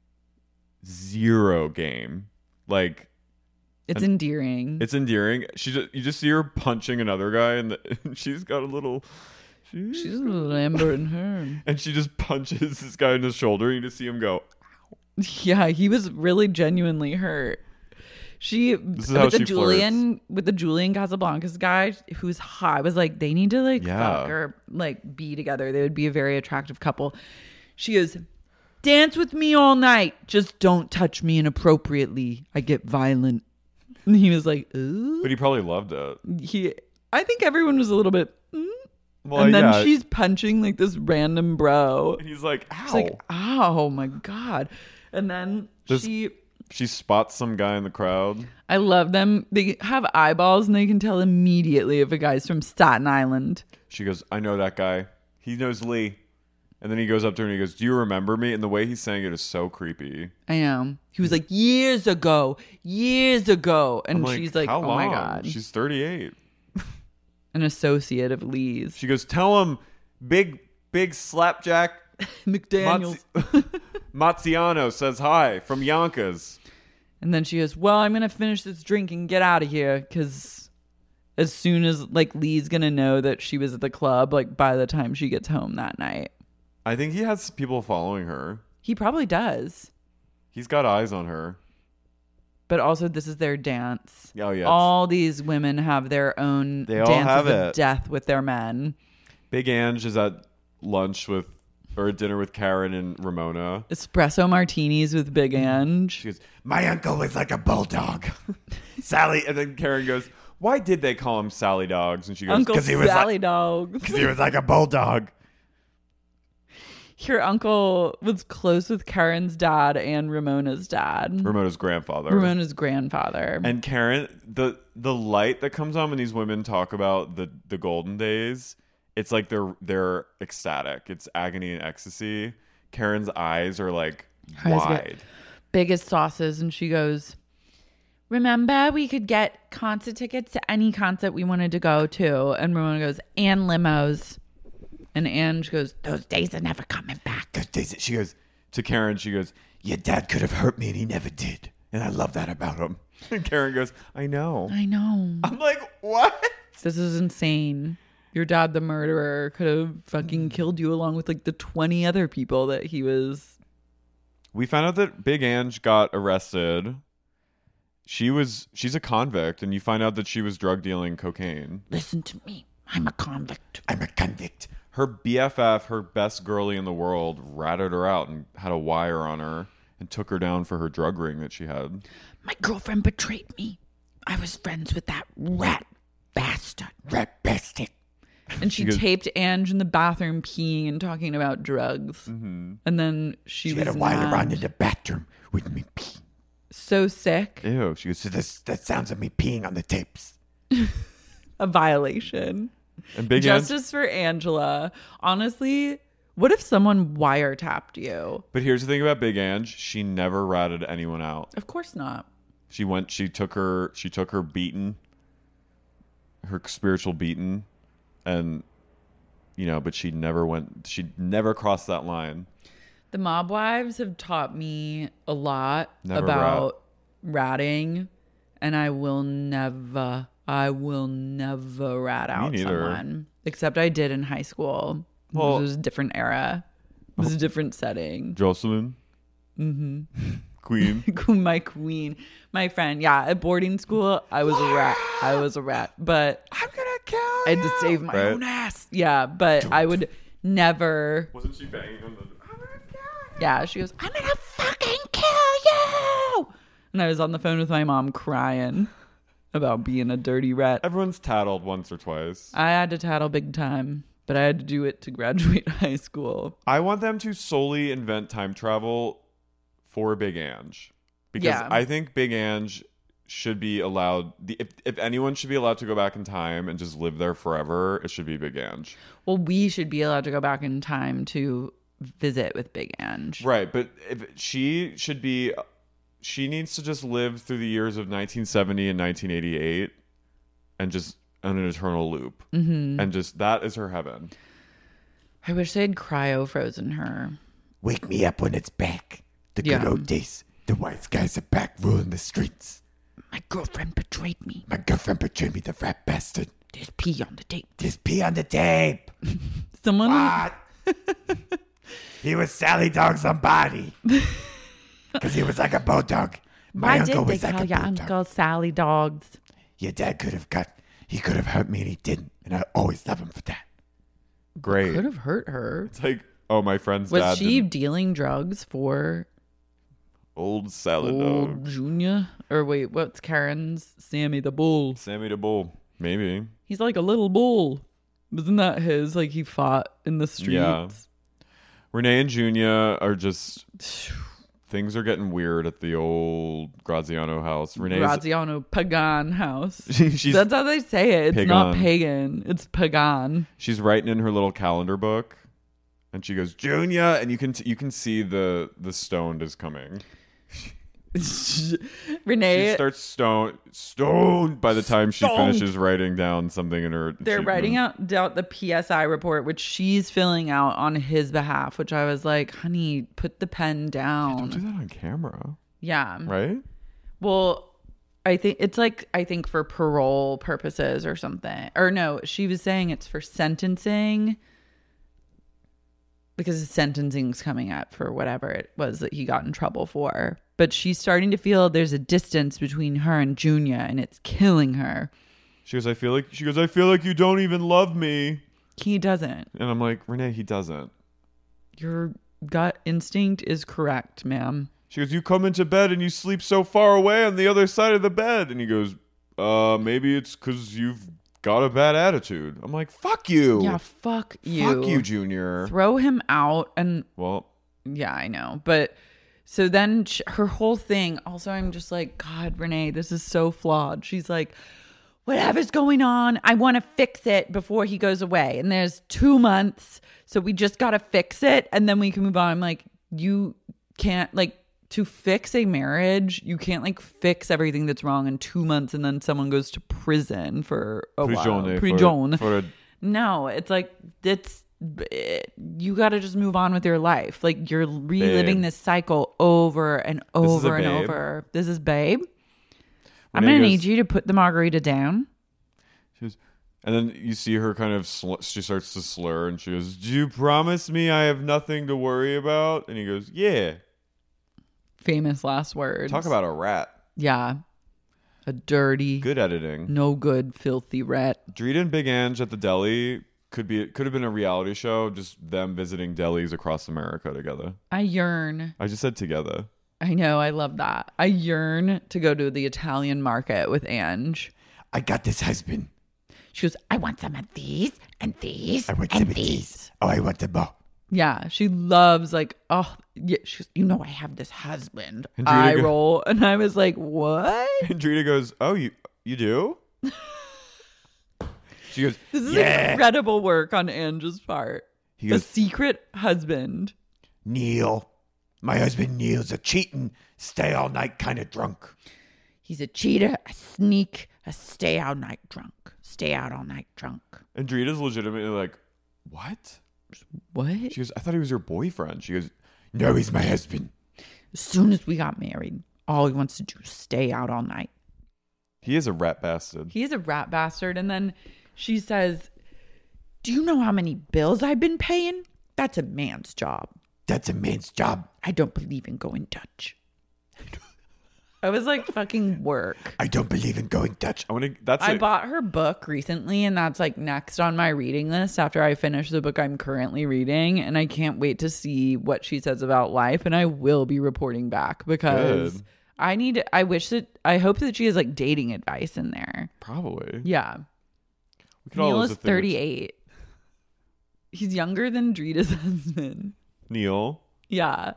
zero game. Like It's And endearing. it's endearing. She just, you just see her punching another guy, and, the, and she's got a little. She, She's a little Amber in her. and she just punches this guy in the shoulder. And you just see him go. Yeah, he was really genuinely hurt. She This is how with the she Julian with the Julian Casablancas guy who's hot. I was like, they need to like Yeah. fuck or like be together. They would be a very attractive couple. She goes, dance with me all night. Just don't touch me inappropriately. I get violent. And he was like, ooh. But he probably loved it. He, I think everyone was a little bit. Mm. Well, and then yeah. she's punching like this random bro. And he's like, ow. She's like, oh my god. And then This- she. She spots some guy in the crowd. I love them. They have eyeballs and they can tell immediately if a guy's from Staten Island. She goes, I know that guy. He knows Lee. And then he goes up to her and he goes, do you remember me? And the way he's saying it is so creepy. I know. He was like, years ago, years ago. And like, she's like, how oh long? my God. She's thirty-eight. An associate of Lee's. She goes, tell him big, big slapjack McDaniels. Mazzi- Mazziano says hi from Yonkers. And then she goes, well, I'm going to finish this drink and get out of here. Because as soon as like Lee's going to know that she was at the club, like by the time she gets home that night. I think he has people following her. He probably does. He's got eyes on her. But also, this is their dance. Oh, yeah. All these women have their own They all dances have of it. death with their men. Big Ange is at lunch with, or at dinner with Karen and Ramona. Espresso martinis with Big Ange. She goes, my uncle was like a bulldog. Sally. And then Karen goes, why did they call him Sally Dogs? And she goes, Uncle because he was Sally like, Dogs. Because he was like a bulldog. Your uncle was close with Karen's dad and Ramona's dad. Ramona's grandfather. Ramona's grandfather. And Karen, the the light that comes on when these women talk about the, the golden days, it's like they're they're ecstatic. It's agony and ecstasy. Karen's eyes are like Her eyes get wide. big as sauces, and she goes, remember we could get concert tickets to any concert we wanted to go to? And Ramona goes, and limos. And Ange goes, those days are never coming back. Those days, she goes to Karen, she goes, your dad could have hurt me and he never did. And I love that about him. And Karen goes, I know. I know. I'm like, what? This is insane. Your dad, the murderer, could have fucking killed you along with like the twenty other people that he was. We found out that Big Ange got arrested. She was, she's a convict, and you find out that she was drug dealing cocaine. Listen to me. I'm a convict. I'm a convict. Her B F F, her best girlie in the world, ratted her out and had a wire on her and took her down for her drug ring that she had. My girlfriend betrayed me. I was friends with that rat bastard. Rat bastard. And she, She goes- taped Ange in the bathroom peeing and talking about drugs. Mm-hmm. And then she, She was had a wire mad. around in the bathroom with me pee. So sick. Ew. She goes, So this, that sounds of me peeing on the tapes. A violation. and Big Ange. Justice for Angela. Honestly, what if someone wiretapped you? But here's the thing about Big Ange: she never ratted anyone out. Of course not. She went. She took her. She took her beaten. Her spiritual beaten, and you know, but she never went. She never crossed that line. The Mob Wives have taught me a lot Never about ratting, and I will never, I will never rat out neither. someone. Except I did in high school. Well- it was a different era. It was a different setting. Jocelyn, mm-hmm. Queen. My queen, my friend. Yeah, at boarding school, I was a rat. I was a rat, but I'm gonna kill you. I had to save my Right. own ass. Yeah, but I would never. Wasn't she banging on the? Yeah, she goes, I'm gonna fucking kill you. And I was on the phone with my mom crying about being a dirty rat. Everyone's tattled once or twice. I had to tattle big time, but I had to do it to graduate high school. I want them to solely invent time travel for Big Ange, because Yeah. I think Big Ange should be allowed. The, if if anyone should be allowed to go back in time and just live there forever, it should be Big Ange. Well, we should be allowed to go back in time to visit with Big Ange. Right, but if she should be, she needs to just live through the years of nineteen seventy and nineteen eighty-eight, and just on an eternal loop, mm-hmm. and just that is her heaven. I wish they had cryo frozen her. Wake me up when it's back. The Yeah. good old days. The wise guys are back ruling the streets. My girlfriend betrayed me. My girlfriend betrayed me, the rat bastard. There's pee on the tape. There's pee on the tape. Someone What? He was Sally Dog somebody. Because he was like a bulldog. My Why uncle did they was like call a your bulldog. Uncle Sally Dogs? Your dad could have got, he could have hurt me and he didn't. And I always love him for that. Great. Could have hurt her. It's like, oh, my friend's Was dad. she didn't- dealing drugs for old salad old dog? Junior? Or wait, what's Karen's? Sammy the Bull. Sammy the Bull, maybe. He's like a little bull. Wasn't that his? Like he fought in the streets. Yeah. Renee and Junia are just. Things are getting weird at the old Graziano house. Renee's Graziano Pagan house. She's- That's how they say it. It's not Pagan. pagan. It's Pagan. she's writing in her little calendar book, And she goes, Junior, and you can t- you can see the the stoned is coming. Renee she starts stone stoned by the time she Stoned. finishes writing down something in her They're achievement. writing out, out the P S I report, which she's filling out on his behalf, which I was like, honey, put the pen down. Don't do that on camera. Yeah. Right? Well, I think it's like, I think for parole purposes or something. Or no, she was saying it's for sentencing because the sentencing's coming up for whatever it was that he got in trouble for. But she's starting to feel there's a distance between her and Junior, and it's killing her. She goes, I feel like she goes, I feel like you don't even love me. He doesn't. And I'm like, Renee, he doesn't. Your gut instinct is correct, ma'am. She goes, you come into bed and you sleep so far away on the other side of the bed. And he goes, uh, maybe it's because you've got a bad attitude. I'm like, fuck you. Yeah, fuck you. Fuck you, Junior. Throw him out. And well, yeah, I know. But so then sh- her whole thing, also, I'm just like, God, Renee, this is so flawed. She's like, whatever's going on, I want to fix it before he goes away. And there's two months. So we just got to fix it. And then we can move on. I'm like, you can't, like, to fix a marriage, you can't like fix everything that's wrong in two months and then someone goes to prison for a while. Prison. For a- No, it's like, it's, it, you got to just move on with your life. Like you're reliving Babe. this cycle over and over and Babe. over. This is Babe. I'm Renee going to goes- need you to put the margarita down. She goes, and then you see her kind of, sl- she starts to slur and she goes, do you promise me I have nothing to worry about? And he goes, yeah. Famous last words. Talk about a rat. Yeah. A dirty, Good editing. no good, filthy rat. Drita and Big Ange at the deli could be could have been a reality show, just them visiting delis across America together. I yearn. I just said together. I know. I love that. I yearn to go to the Italian market with Ange. I got this husband. She goes, I want some of these and these I want and some of these. these. Oh, I want them all. Yeah. She loves like, oh, yeah. She goes, you know, I have this husband. And Drita I go- roll. And I was like, what? And Drita goes, oh, you you do? She goes, This is Yeah. incredible work on Ange's part. He The goes- secret husband. Neil. My husband Neil's a cheating, stay all night kind of drunk. He's a cheater, a sneak, a stay out night drunk. Stay out all night drunk. and Drita's legitimately like, what? What? She goes, I thought he was your boyfriend. She goes, No, he's my husband. As soon as we got married, all he wants to do is stay out all night. he is a rat bastard. He is a rat bastard. And then she says, do you know how many bills I've been paying? That's a man's job. That's a man's job. I don't believe in going Dutch. I was like, fucking work. I don't believe in going Dutch. I want to. That's I it. bought her book recently, and that's like next on my reading list after I finish the book I'm currently reading. And I can't wait to see what she says about life. And I will be reporting back because Good. I need, I wish that, I hope that she has like dating advice in there. Probably. Yeah. We could all Neil use is a thing or two. thirty-eight. He's younger than Drita's husband. Neil, Yeah.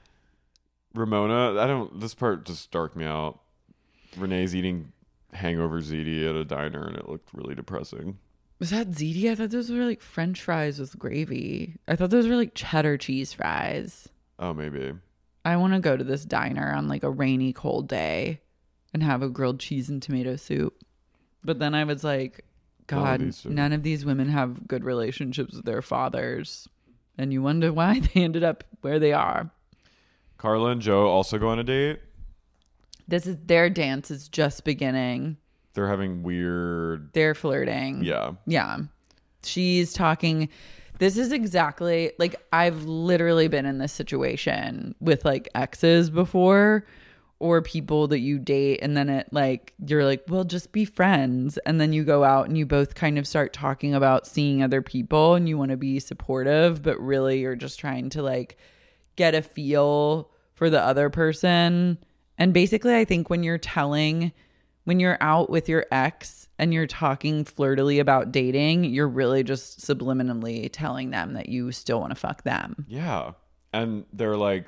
Ramona. I don't. This part just darked me out. Renee's eating hangover ziti at a diner, and it looked really depressing. Was that ziti? I thought those were like French fries with gravy. I thought those were like cheddar cheese fries. Oh, maybe. I want to go to this diner on like a rainy, cold day and have a grilled cheese and tomato soup. But then I was like, None of God, these do. none of these women have good relationships with their fathers. And you wonder why they ended up where they are. Carla and Joe also go on a date. This is their dance is just beginning. They're having weird. They're flirting. Yeah. Yeah. She's talking. This is exactly like I've literally been in this situation with like exes before or people that you date and then it like you're like, well, just be friends. And then you go out and you both kind of start talking about seeing other people and you want to be supportive, but really you're just trying to like get a feel for the other person. And basically, I think when you're telling, when you're out with your ex and you're talking flirtily about dating, you're really just subliminally telling them that you still want to fuck them. Yeah. And they're like,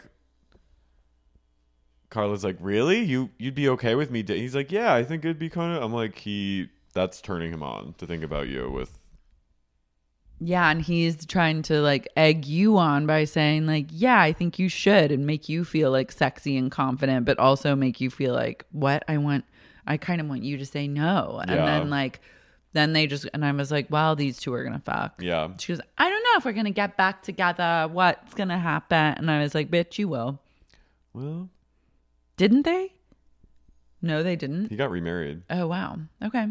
Carla's like, really? You you'd be okay with me? Da-? He's like, yeah, I think it'd be kind of. I'm like, he. That's turning him on to think about you with Yeah, and he's trying to like egg you on by saying like, yeah, I think you should, and make you feel like sexy and confident, but also make you feel like, what? I want, I kind of want you to say no. And Yeah. then like, then they just, and I was like, well, these two are going to fuck. Yeah. She goes, I don't know if we're going to get back together. What's going to happen? And I was like, bitch, you will. Well, Didn't they? No, they didn't. he got remarried. Oh, wow. Okay.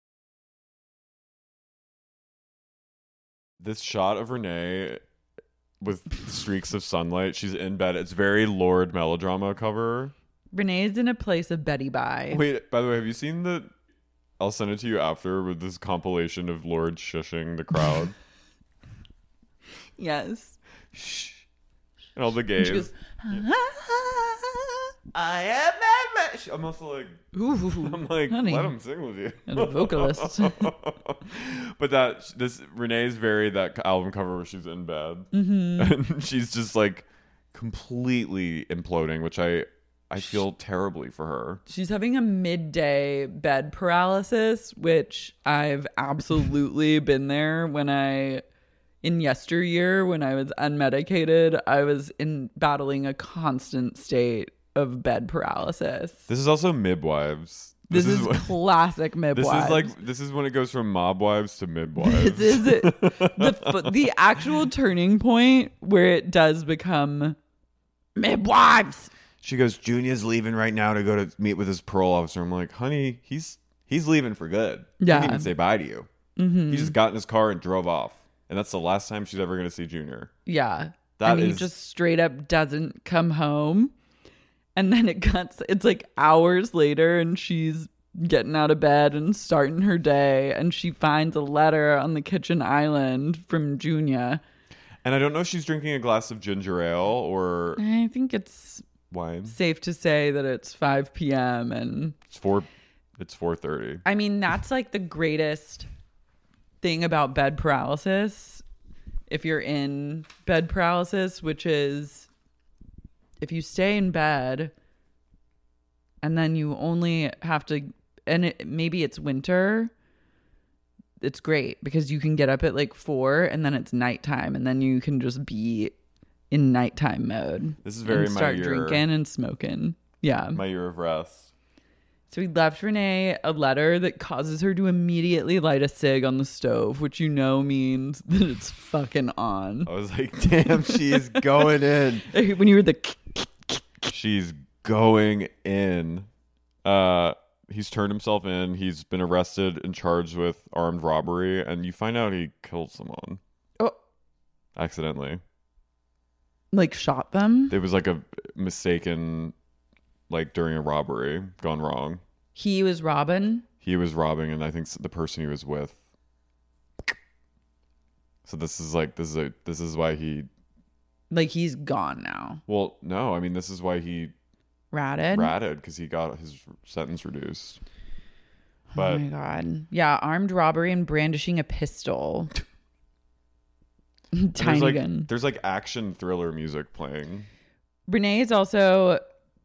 This shot of Renee with streaks of sunlight. She's in bed. It's very Lord melodrama cover. Renee's in a place of Betty Bye. Wait, by the way, have you seen the... I'll send it to you after with this compilation of Lord shushing the crowd. Yes. Shh. And all the gays. She goes, I am that much. I'm also like, ooh, I'm like, honey. let him sing with you. And a vocalist. But that this Renee's very that album cover where she's in bed Mm-hmm. and she's just like completely imploding, which I I feel terribly for her. She's having a midday bed paralysis, which I've absolutely been there when I, in yesteryear, when I was unmedicated, I was in battling a constant state of bed paralysis. This is also midwives. This, this is, is what, classic midwives. This is like this is when it goes from mob wives to midwives. This is it. the the actual turning point where it does become midwives. She goes, Junior's leaving right now to go to meet with his parole officer. I'm like, honey, he's he's leaving for good. Yeah. He didn't even say bye to you. Mm-hmm. He just got in his car and drove off. And that's the last time she's ever going to see Junior. Yeah. That and he is... just straight up doesn't come home. And then it cuts, it's like hours later and she's getting out of bed and starting her day. And she finds a letter on the kitchen island from Junior. And I don't know if she's drinking a glass of ginger ale or... I think it's... wine. Safe to say that it's five p.m. and it's four. It's four thirty. I mean, that's like the greatest thing about bed paralysis. If you're in bed paralysis, which is if you stay in bed and then you only have to, and it, maybe it's winter. It's great because you can get up at like four and then it's nighttime and then you can just be in nighttime mode. This is very and start my year, drinking and smoking. Yeah. My year of rest. So he left Renee a letter that causes her to immediately light a cig on the stove, which you know means that it's fucking on. I was like, damn, she's going in. When you heard the... She's going in. Uh, he's turned himself in. He's been arrested and charged with armed robbery. And you find out he killed someone. Oh. Accidentally. Like shot them? It was like a mistaken, like during a robbery, gone wrong. He was robbing? He was robbing, and I think the person he was with. So this is like, this is a, this is why he. Like he's gone now. Well, no, I mean, this is why he. Ratted? Ratted, because he got his sentence reduced. But, oh my God. Yeah, armed robbery and brandishing a pistol. Tiny there's like, gun. There's like action thriller music playing. Renee is also.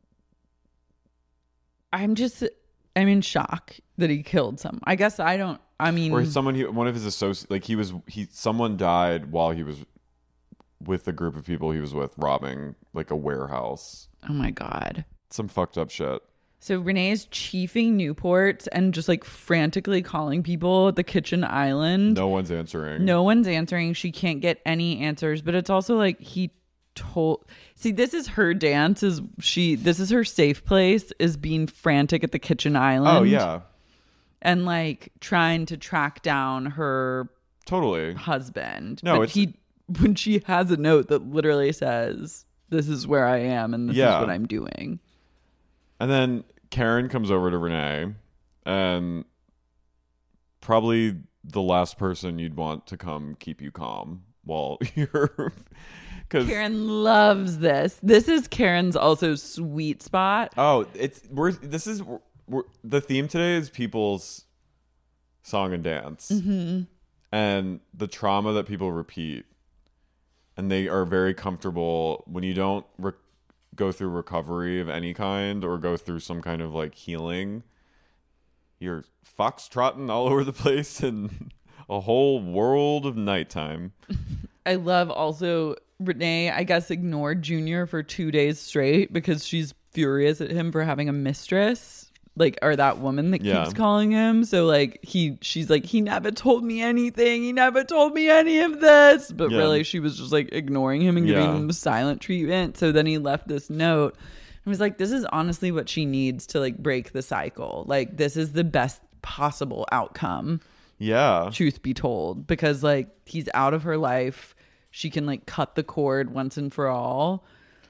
I'm just. I'm in shock that he killed some. I guess I don't. I mean, or someone he one of his associates, like he was he someone died while he was with a group of people he was with robbing like a warehouse. Oh my God. Some fucked up shit. So Renee is chiefing Newport and just like frantically calling people at the kitchen island. No one's answering. No one's answering. She can't get any answers. But it's also like he told. See, this is her dance. Is she? This is her safe place. Is being frantic at the kitchen island. Oh yeah. And like trying to track down her totally husband. No, but it's, he when she has a note that literally says, "This is where I am, and this yeah. is what I'm doing." And then Karen comes over to Renee, and probably the last person you'd want to come keep you calm while you're. Because Karen loves this. This is Karen's also sweet spot. Oh, it's we're this is we're, the theme today is people's song and dance, mm-hmm. and the trauma that people repeat, and they are very comfortable when you don't. Re- go through recovery of any kind or go through some kind of like healing, you're foxtrotting all over the place and a whole world of nighttime. I love also Renee, I guess, ignored Junior for two days straight because she's furious at him for having a mistress, like, or that woman that Yeah. keeps calling him. So like he, she's like, he never told me anything. He never told me any of this. But Yeah. really, she was just like ignoring him and giving Yeah. him the silent treatment. So then he left this note and was like, this is honestly what she needs to like break the cycle. Like, this is the best possible outcome. Yeah. Truth be told, because like he's out of her life. She can like cut the cord once and for all.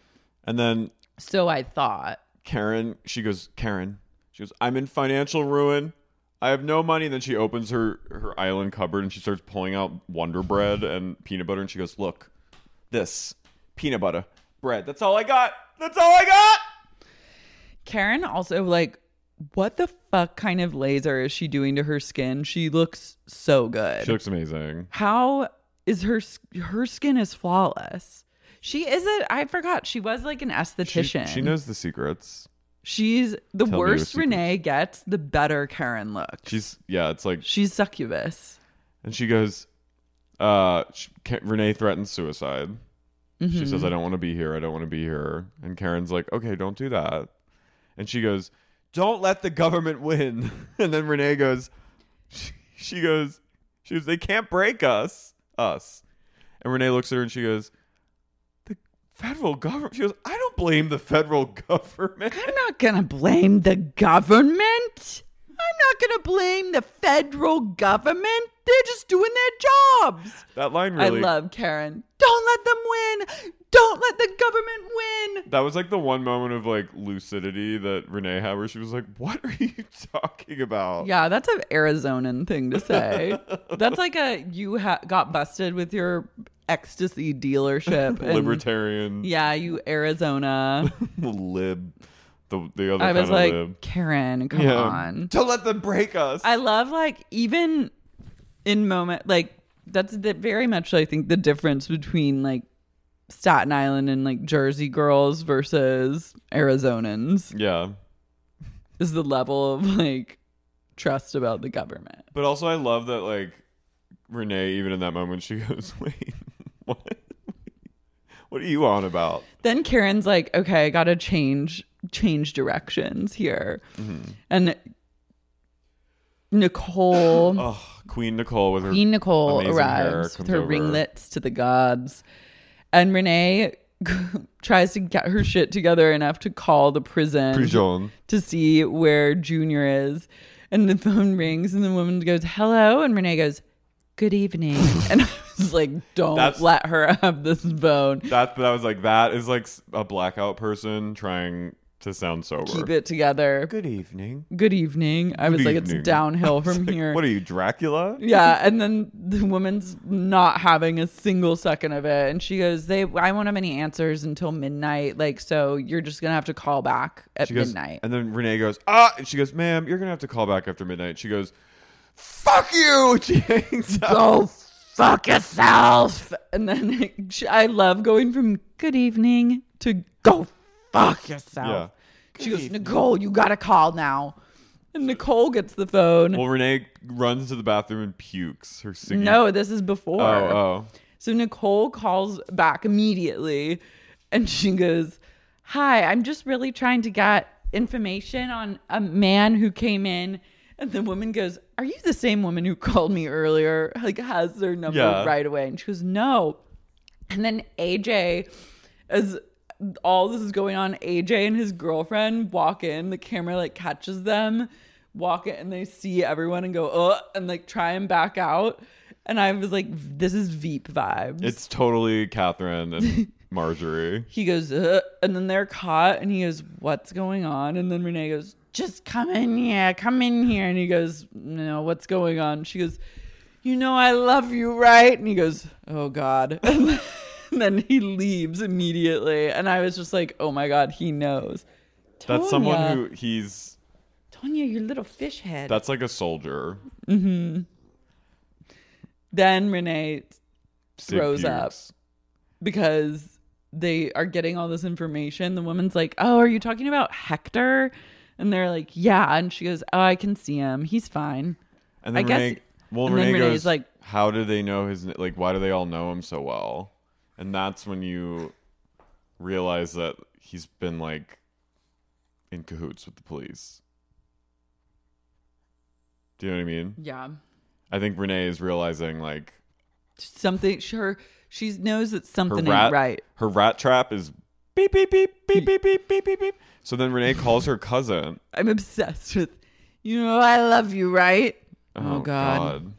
And then So I thought. Karen, she goes, Karen, she goes, I'm in financial ruin. I have no money. And then she opens her, her island cupboard and she starts pulling out Wonder Bread and peanut butter. And she goes, look, this peanut butter bread. That's all I got. That's all I got. Karen also, like, what the fuck kind of laser is she doing to her skin? She looks so good. She looks amazing. How is her her skin is flawless. She is it. I forgot. She was like an esthetician. She, she knows the secrets. She's the Tell me worse your secrets. Renee gets, the better Karen looks. She's, yeah, it's like, She's succubus. and she goes, uh, she, Ka- Renee threatens suicide. She says, I don't want to be here. I don't want to be here. And Karen's like, okay, don't do that. And she goes, don't let the government win. And then Renee goes, she, she goes, she goes, they can't break us. Us. And Renee looks at her and she goes, the federal government. She goes, I don't blame the federal government. I'm not going to blame the government. I'm not going to blame the federal government. They're just doing their jobs. That line really. I love Karen. Don't let them win. Don't let the government win. That was like the one moment of like lucidity that Renee had where she was like, what are you talking about? Yeah, that's an Arizonan thing to say. That's like a you ha- got busted with your ecstasy dealership. and- Libertarian. Yeah, you Arizona. Lib. The, the other I was kind like, of lib. Karen, come Yeah. on. Don't let them break us. I love like even in moment like that's the, very much I think the difference between like Staten Island and like Jersey girls versus Arizonans yeah. is the level of like trust about the government. But also I love that like Renee, even in that moment, she goes, wait, what? What are you on about? Then Karen's like, okay, I gotta change change directions here. Mm-hmm. And Nicole Oh, Queen Nicole with her Queen Nicole amazing hair arrives with comes her over. ringlets to the gods. And Renee tries to get her shit together enough to call the prison Prison. to see where Junior is. And the phone rings and the woman goes, hello. And Renee goes, good evening. And I was like, don't That's- let her have this phone. That, that was like, that is like a blackout person trying to sound sober. Keep it together. Good evening. Good evening. I was Good like, evening. it's downhill from Like, here. what are you, Dracula? Yeah, and then the woman's not having a single second of it, and she goes, "They, I won't have any answers until midnight. Like, so you're just gonna have to call back at She goes, midnight." and then Renee goes, ah, and she goes, ma'am, you're gonna have to call back after midnight. She goes, fuck you. And she hangs up. Go fuck yourself. And then I love going from good evening to go fuck yourself. Yeah. She goes, Nicole, you gotta call now. And Nicole gets the phone. Well, Renee runs to the bathroom and pukes. Her signature. No, this is before. Oh, oh. So Nicole calls back immediately and she goes, hi, I'm just really trying to get information on a man who came in. And the woman goes, are you the same woman who called me earlier? Like, has their number Yeah. right away. And she goes, no. And then A J, as all this is going on, A J and his girlfriend walk in. The camera like catches them, walk in, and they see everyone and go, oh, and like try and back out. And I was like, this is Veep vibes. It's totally Catherine and Marjorie. He goes, uh, and then they're caught, and he goes, what's going on? And then Renee goes, just come in here, come in here. And he goes, no, what's going on? She goes, you know I love you, right? And he goes, oh, God. And then he leaves immediately. And I was just like, oh, my God, he knows. That's someone Tonya. who he's... Tonya, your little fish head. That's like a soldier. Mm-hmm. Then Renee Sid throws pukes. up because they are getting all this information. The woman's like, oh, are you talking about Hector? And they're like, yeah. And she goes, oh, I can see him. He's fine. And then I Renee, guess Well, and Renee then Renee's goes, like, how do they know his, like, why do they all know him so well? And that's when you realize that he's been, like, in cahoots with the police. Do you know what I mean? yeah. I think Renee is realizing, like, Something, sure, she knows that her something rat, ain't right. her rat trap is beep, beep, beep, beep, beep, beep, beep, beep, beep. So then Renee calls her cousin. I'm obsessed with, you know, I love you, right? Oh, Oh, God.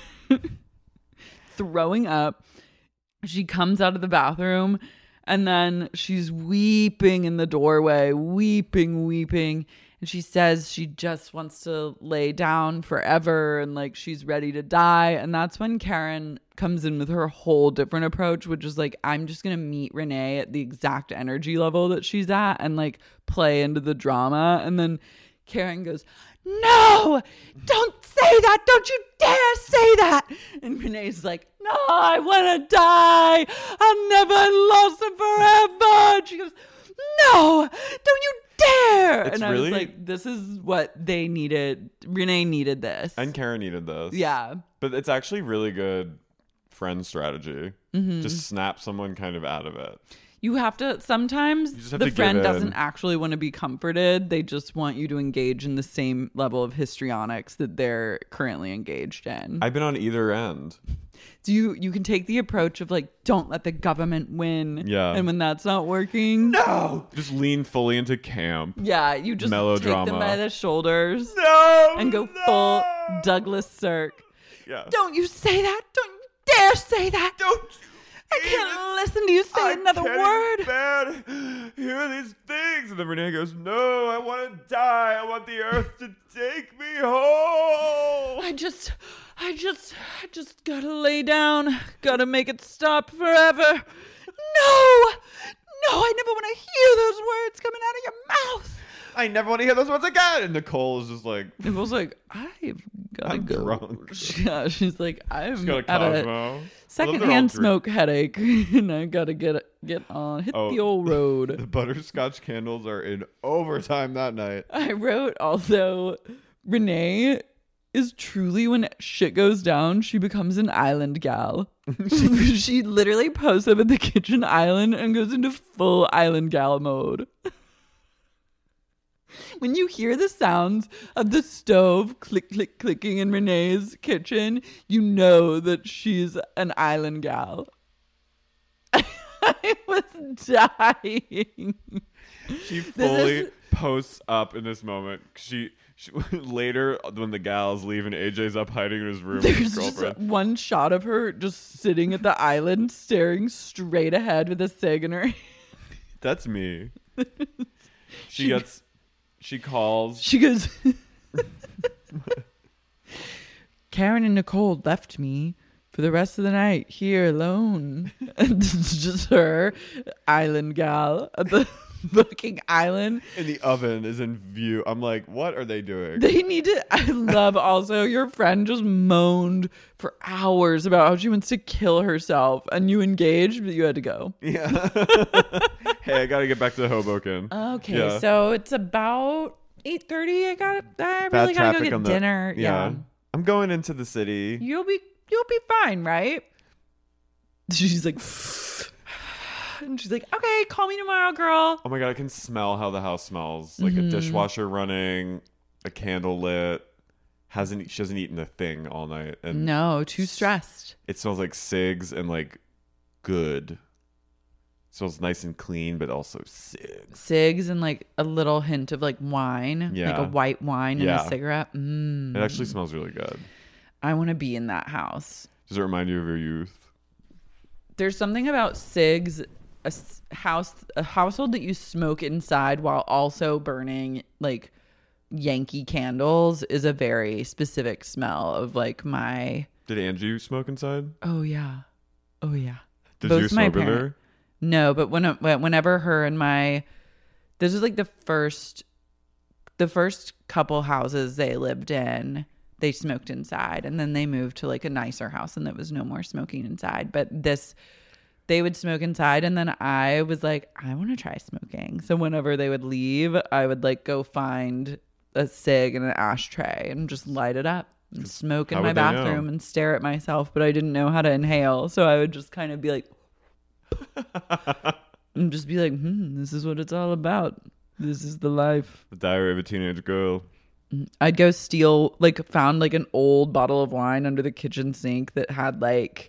Throwing up. She comes out of the bathroom and then she's weeping in the doorway, weeping, weeping. And she says she just wants to lay down forever and like she's ready to die. And that's when Karen comes in with her whole different approach, which is like, I'm just going to meet Renee at the exact energy level that she's at and like play into the drama. And then Karen goes, no, don't say that. Don't you dare say that. And Renee's like, no, I want to die. I'll never lost him forever. And she goes, no, don't you dare. It's and I really- was like, this is what they needed. Renee needed this. And Karen needed this. Yeah. But it's actually really good friend strategy. Mm-hmm. Just snap someone kind of out of it. You have to, sometimes You just have the to give friend in. doesn't actually want to be comforted. They just want you to engage in the same level of histrionics that they're currently engaged in. I've been on either end. Do you, you can take the approach of like, don't let the government win. Yeah. And when that's not working. No! Just lean fully into camp. Yeah, you just take Melodrama. them by the shoulders. No! And go no! full Douglas Sirk. Yeah. Don't you say that. Don't you dare say that. Don't you I can't listen to you say I another can't word. even bear to hear these things. And then Renee goes, no, I want to die. I want the earth to take me home. I just, I just, I just gotta lay down. Gotta make it stop forever. No, no, I never want to hear those words coming out of your mouth. I never want to hear those words again. And Nicole is just like, Nicole's like, I've gotta I'm go. drunk. Yeah, she's like, I'm she's got a at a Cosmo. secondhand smoke headache, and I gotta get get on, hit Oh. the old The road. butterscotch candles are in overtime that night. I wrote also, Renee is truly, when shit goes down, she becomes an island gal. she, she literally posts up at the kitchen island and goes into full island gal mode. When you hear the sounds of the stove click, click, clicking in Renee's kitchen, you know that she's an island gal. I was dying. She This fully is- posts up in this moment. She, she later when the gals leave and A J's up hiding in his room with his There's just girlfriend. one shot of her just sitting at the island, staring straight ahead with a cig in her hand. That's me. She She- gets. She calls. She goes, Karen and Nicole left me for the rest of the night here alone. And it's just her, island gal, at the fucking island. And the oven is in view. I'm like, what are they doing? They need to. I love also your friend just moaned for hours about how she wants to kill herself, and you engaged, but you had to go. Yeah. Hey, I gotta get back to Hoboken. Okay, Yeah. so it's about eight thirty. I got. I Bad really gotta go traffic get on the- dinner. Yeah. I'm going into the city. you'll be you'll be fine, right? She's like, and she's like, okay, call me tomorrow, girl. Oh my god, I can smell how the house smells. Like Mm-hmm. a dishwasher running, a candle lit. Hasn't she hasn't eaten a thing all night, and No, too stressed. it smells like cigs and like good. It smells nice and clean, but also cigs. Cigs and like a little hint of like wine, Yeah. like a white wine and Yeah. a cigarette. Mm. It actually smells really good. I want to be in that house. Does it remind you of your youth? There's something about cigs, a s- house, a household that you smoke inside while also burning like Yankee candles is a very specific smell of like my. Did Angie smoke inside? Oh yeah, oh yeah. Did Both you my smoke with parent- her? No, but when whenever her and my, this was like the first, the first couple houses they lived in, they smoked inside, and then they moved to like a nicer house, and there was no more smoking inside. But this, they would smoke inside, and then I was like, I want to try smoking. So whenever they would leave, I would like go find a cig and an ashtray and just light it up and smoke in How my would they know? bathroom and stare at myself, but I didn't know how to inhale. So I would just kind of be like, and just be like, hmm, this is what it's all about. This is the life. The Diary of a Teenage Girl. I'd go steal, like, found like an old bottle of wine under the kitchen sink that had like,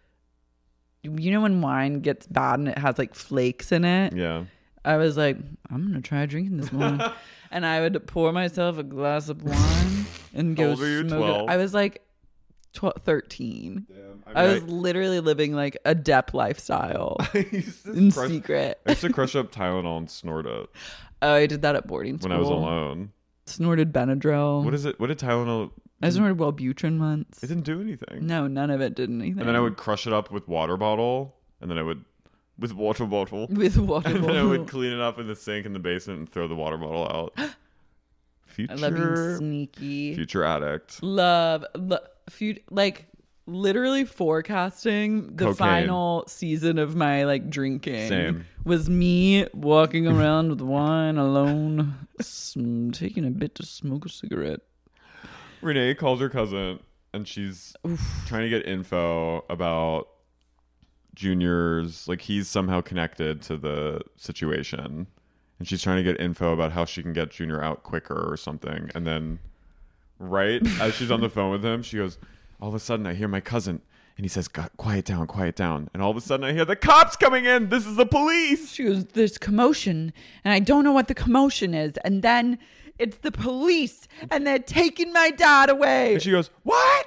you know, when wine gets bad and it has like flakes in it. Yeah. I was like, I'm gonna try drinking this wine, and I would pour myself a glass of wine and How go old were you, smoke twelve? it. I was like twelve, thirteen. Damn. I, mean, was literally living like a Depp lifestyle I used to in crush- secret. I used to crush up Tylenol and snort it Oh, I did that at boarding school when I was alone. Snorted Benadryl. What is it? What did Tylenol? I snorted Wellbutrin once. It didn't do anything. No, none of it did anything. And then I would crush it up with water bottle, and then I would with water bottle with water and bottle. then I would clean it up in the sink in the basement and throw the water bottle out. Future, I love being sneaky. Future addict. Love, lo- few, like literally forecasting the Cocaine. final season of my like drinking. Same. Was me walking around with wine alone, sm- taking a bit to smoke a cigarette. Renee calls her cousin, and she's Oof. trying to get info about Junior's, like he's somehow connected to the situation, and she's trying to get info about how she can get Junior out quicker or something. And then right as she's on the phone with him, she goes, all of a sudden I hear my cousin, and he says, quiet down, quiet down. And all of a sudden I hear the cops coming in. This is the police. She goes, there's commotion, and I don't know what the commotion is. And then it's the police, and they're taking my dad away. And she goes, what?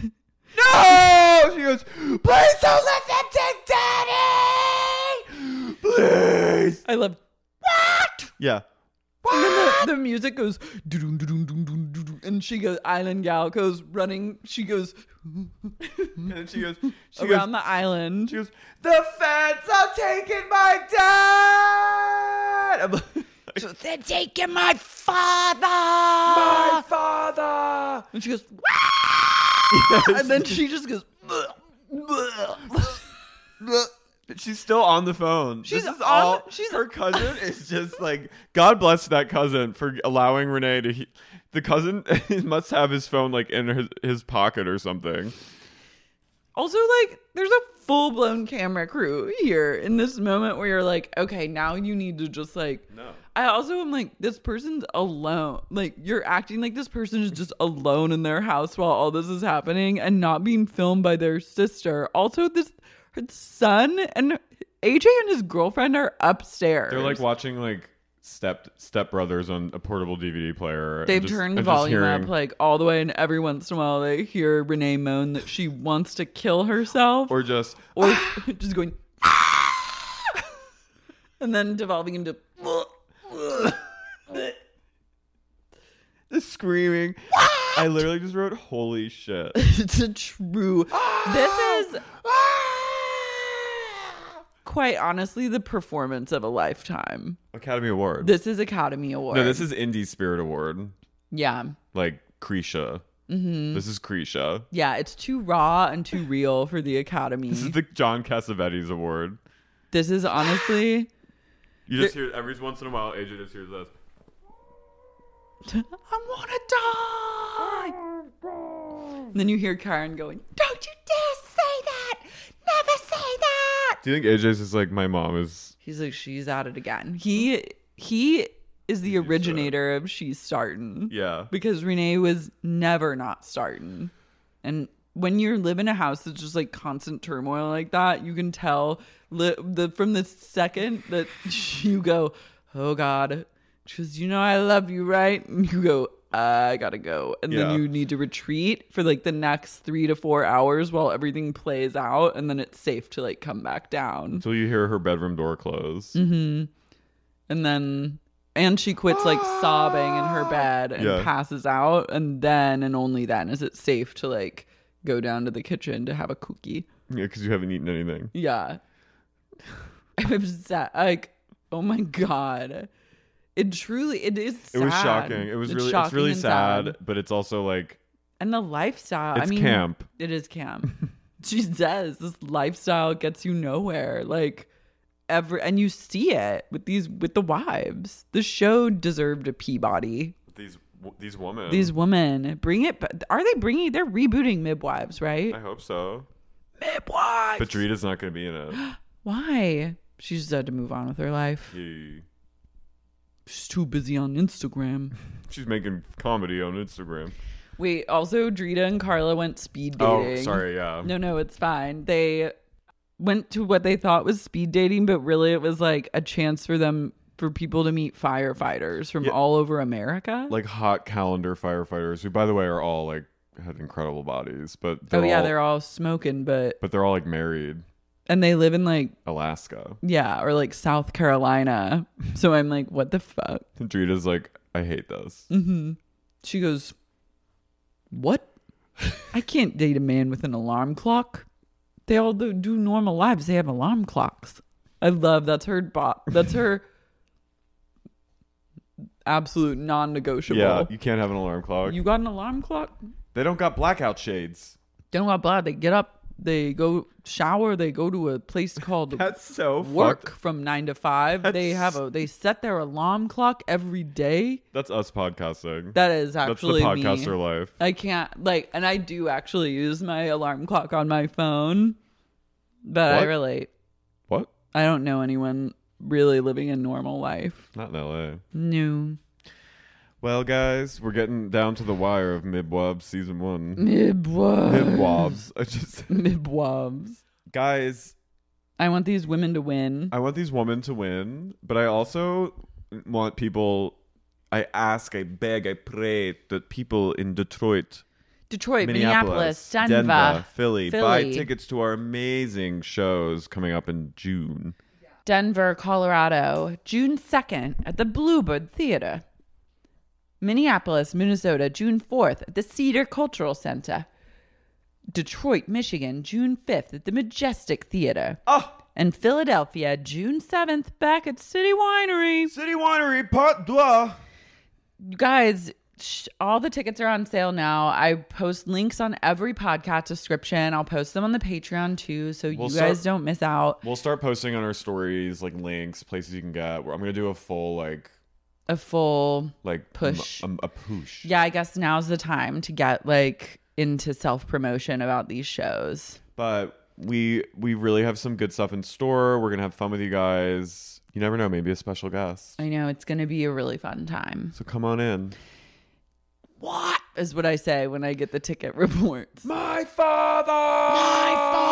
No! She goes, please don't let them take Daddy! Please! I love, what? Yeah. And then the, the music goes, doo-doo, doo-doo, doo-doo, doo-doo, and she goes, Island Gal goes running. She goes, and then she goes, she around goes, the island. She goes, the feds are taking my dad! I'm like, So they're taking my father! my father! And she goes, Yes. and then she just goes, "Bleh, bleh." She's still on the phone. She's this is on- all. she's- Her cousin is just like, God bless that cousin for allowing Renee to. He, the cousin must have his phone like in his, his pocket or something. Also, like, there's a full-blown camera crew here in this moment where you're like, okay, now you need to just like. No. I also am like, this person's alone. Like, you're acting like this person is just alone in their house while all this is happening and not being filmed by their sister. Also, this her son and A J and his girlfriend are upstairs. They're like watching like step step brothers on a portable D V D player. and They've just- turned the and just volume hearing- up like all the way, and every once in a while they hear Renee moan that she wants to kill herself, or just or just going, and then devolving into. just screaming. I literally just wrote, "Holy shit!" It's a true. This is quite honestly the performance of a lifetime. Academy Award. This is Academy Award. No, this is Indie Spirit Award. yeah, Like Krisha. Mm-hmm. This is Krisha. yeah. It's too raw and too real for the Academy. This is the John Cassavetes Award. This is honestly. You just hear every once in a while, A J just hears this. I want to die. And then you hear Karen going, "Don't you dare say that! Never say that!" Do you think A J's is like, my mom is? He's like, she's at it again. He he is the originator of she's starting. Yeah. Because Renee was never not starting. And when you live in a house that's just like constant turmoil like that, you can tell li- the from the second that you go, oh God, she goes, you know I love you, right? And you go, I gotta go. And Yeah. then you need to retreat for like the next three to four hours while everything plays out, and then it's safe to like come back down. Until you hear her bedroom door close. Mm-hmm. And then and she quits like sobbing in her bed and Yeah. passes out, and then and only then is it safe to like go down to the kitchen to have a cookie. Yeah, because you haven't eaten anything. Yeah. I'm sad. Like, oh my God. It truly, it is sad. It was shocking. It was It's really, it's shocking really and sad, but it's also like, And the lifestyle. I It's mean, camp. It is camp. She says this lifestyle gets you nowhere. Like, ever, and you see it with these, with the wives. The show deserved a Peabody. these w- these women. These women. Bring it. Are they bringing? They're rebooting Midwives, right? I hope so. Midwives. But Drita's not going to be in it. Why? She just had to move on with her life. Yeah. She's too busy on Instagram. She's making comedy on Instagram. Wait, also Drita and Carla went speed dating. Oh, sorry, yeah. No, no, it's fine. They went to what they thought was speed dating, but really it was like a chance for them, for people to meet firefighters from Yeah. all over America. Like hot calendar firefighters, who, by the way, are all like had incredible bodies. But Oh yeah, all, they're all smoking, but but they're all like married. and they live in like Alaska. yeah, or like South Carolina. So I'm like, what the fuck? And Drita's like, I hate this. Mm-hmm. She goes, what? I can't date a man with an alarm clock. They all do, do normal lives. They have alarm clocks. I love that's her bot. That's her absolute non-negotiable. Yeah, you can't have an alarm clock. You got an alarm clock? They don't got blackout shades. Don't got blah. They get up, they go shower, they go to a place called That's so work fucked. from nine to five. That's- They have a they set their alarm clock every day. That's us podcasting. That is actually That's the me. podcaster life. I can't like, and I do actually use my alarm clock on my phone, but I What? relate. What? I don't know anyone really living a normal life. Not in L A. No. Well, guys, we're getting down to the wire of Midwabs season one. Midwabs. Midwabs. I just Midwabs. guys, I want these women to win. I want these women to win, but I also want people. I ask, I beg, I pray that people in Detroit, Detroit, Minneapolis, Minneapolis, Denver, Philly, Philly, buy tickets to our amazing shows coming up in June. Denver, Colorado, June second at the Bluebird Theater. Minneapolis, Minnesota, June fourth at the Cedar Cultural Center. Detroit, Michigan, June fifth at the Majestic Theater. Oh, And Philadelphia, June seventh, back at City Winery. City Winery, part deux. You guys, sh- all the tickets are on sale now. I post links on every podcast description. I'll post them on the Patreon too, so We'll you guys start- don't miss out. We'll start posting on our stories, like links, places you can get. I'm gonna do a full like A full like push. m- a, a push. Yeah, I guess now's the time to get like into self-promotion about these shows. But we we really have some good stuff in store. We're gonna have fun with you guys. You never know, maybe a special guest. I know it's going to be a really fun time. So come on in. What is what I say when I get the ticket reports? My father! My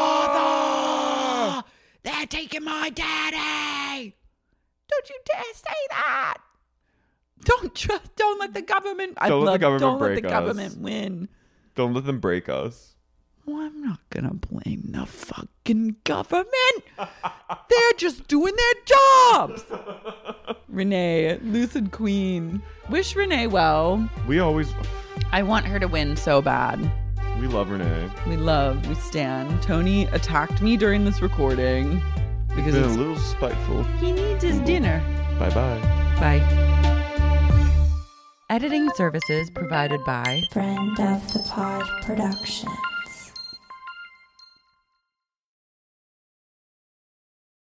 father! They're taking my daddy! Don't you dare say that! Don't trust. Don't let the government. I Don't let the love, government Don't let break the us. government win. Don't let them break us. Well, I'm not gonna blame the fucking government. They're just doing their jobs. Renee, Lucid Queen. Wish Renee well. We always I want her to win so bad. we love Renee. We love, we stand. Tony attacked me during this recording because Been a it's, little spiteful. he needs his dinner. Bye bye. Bye. Editing services provided by Friend of the Pod Production.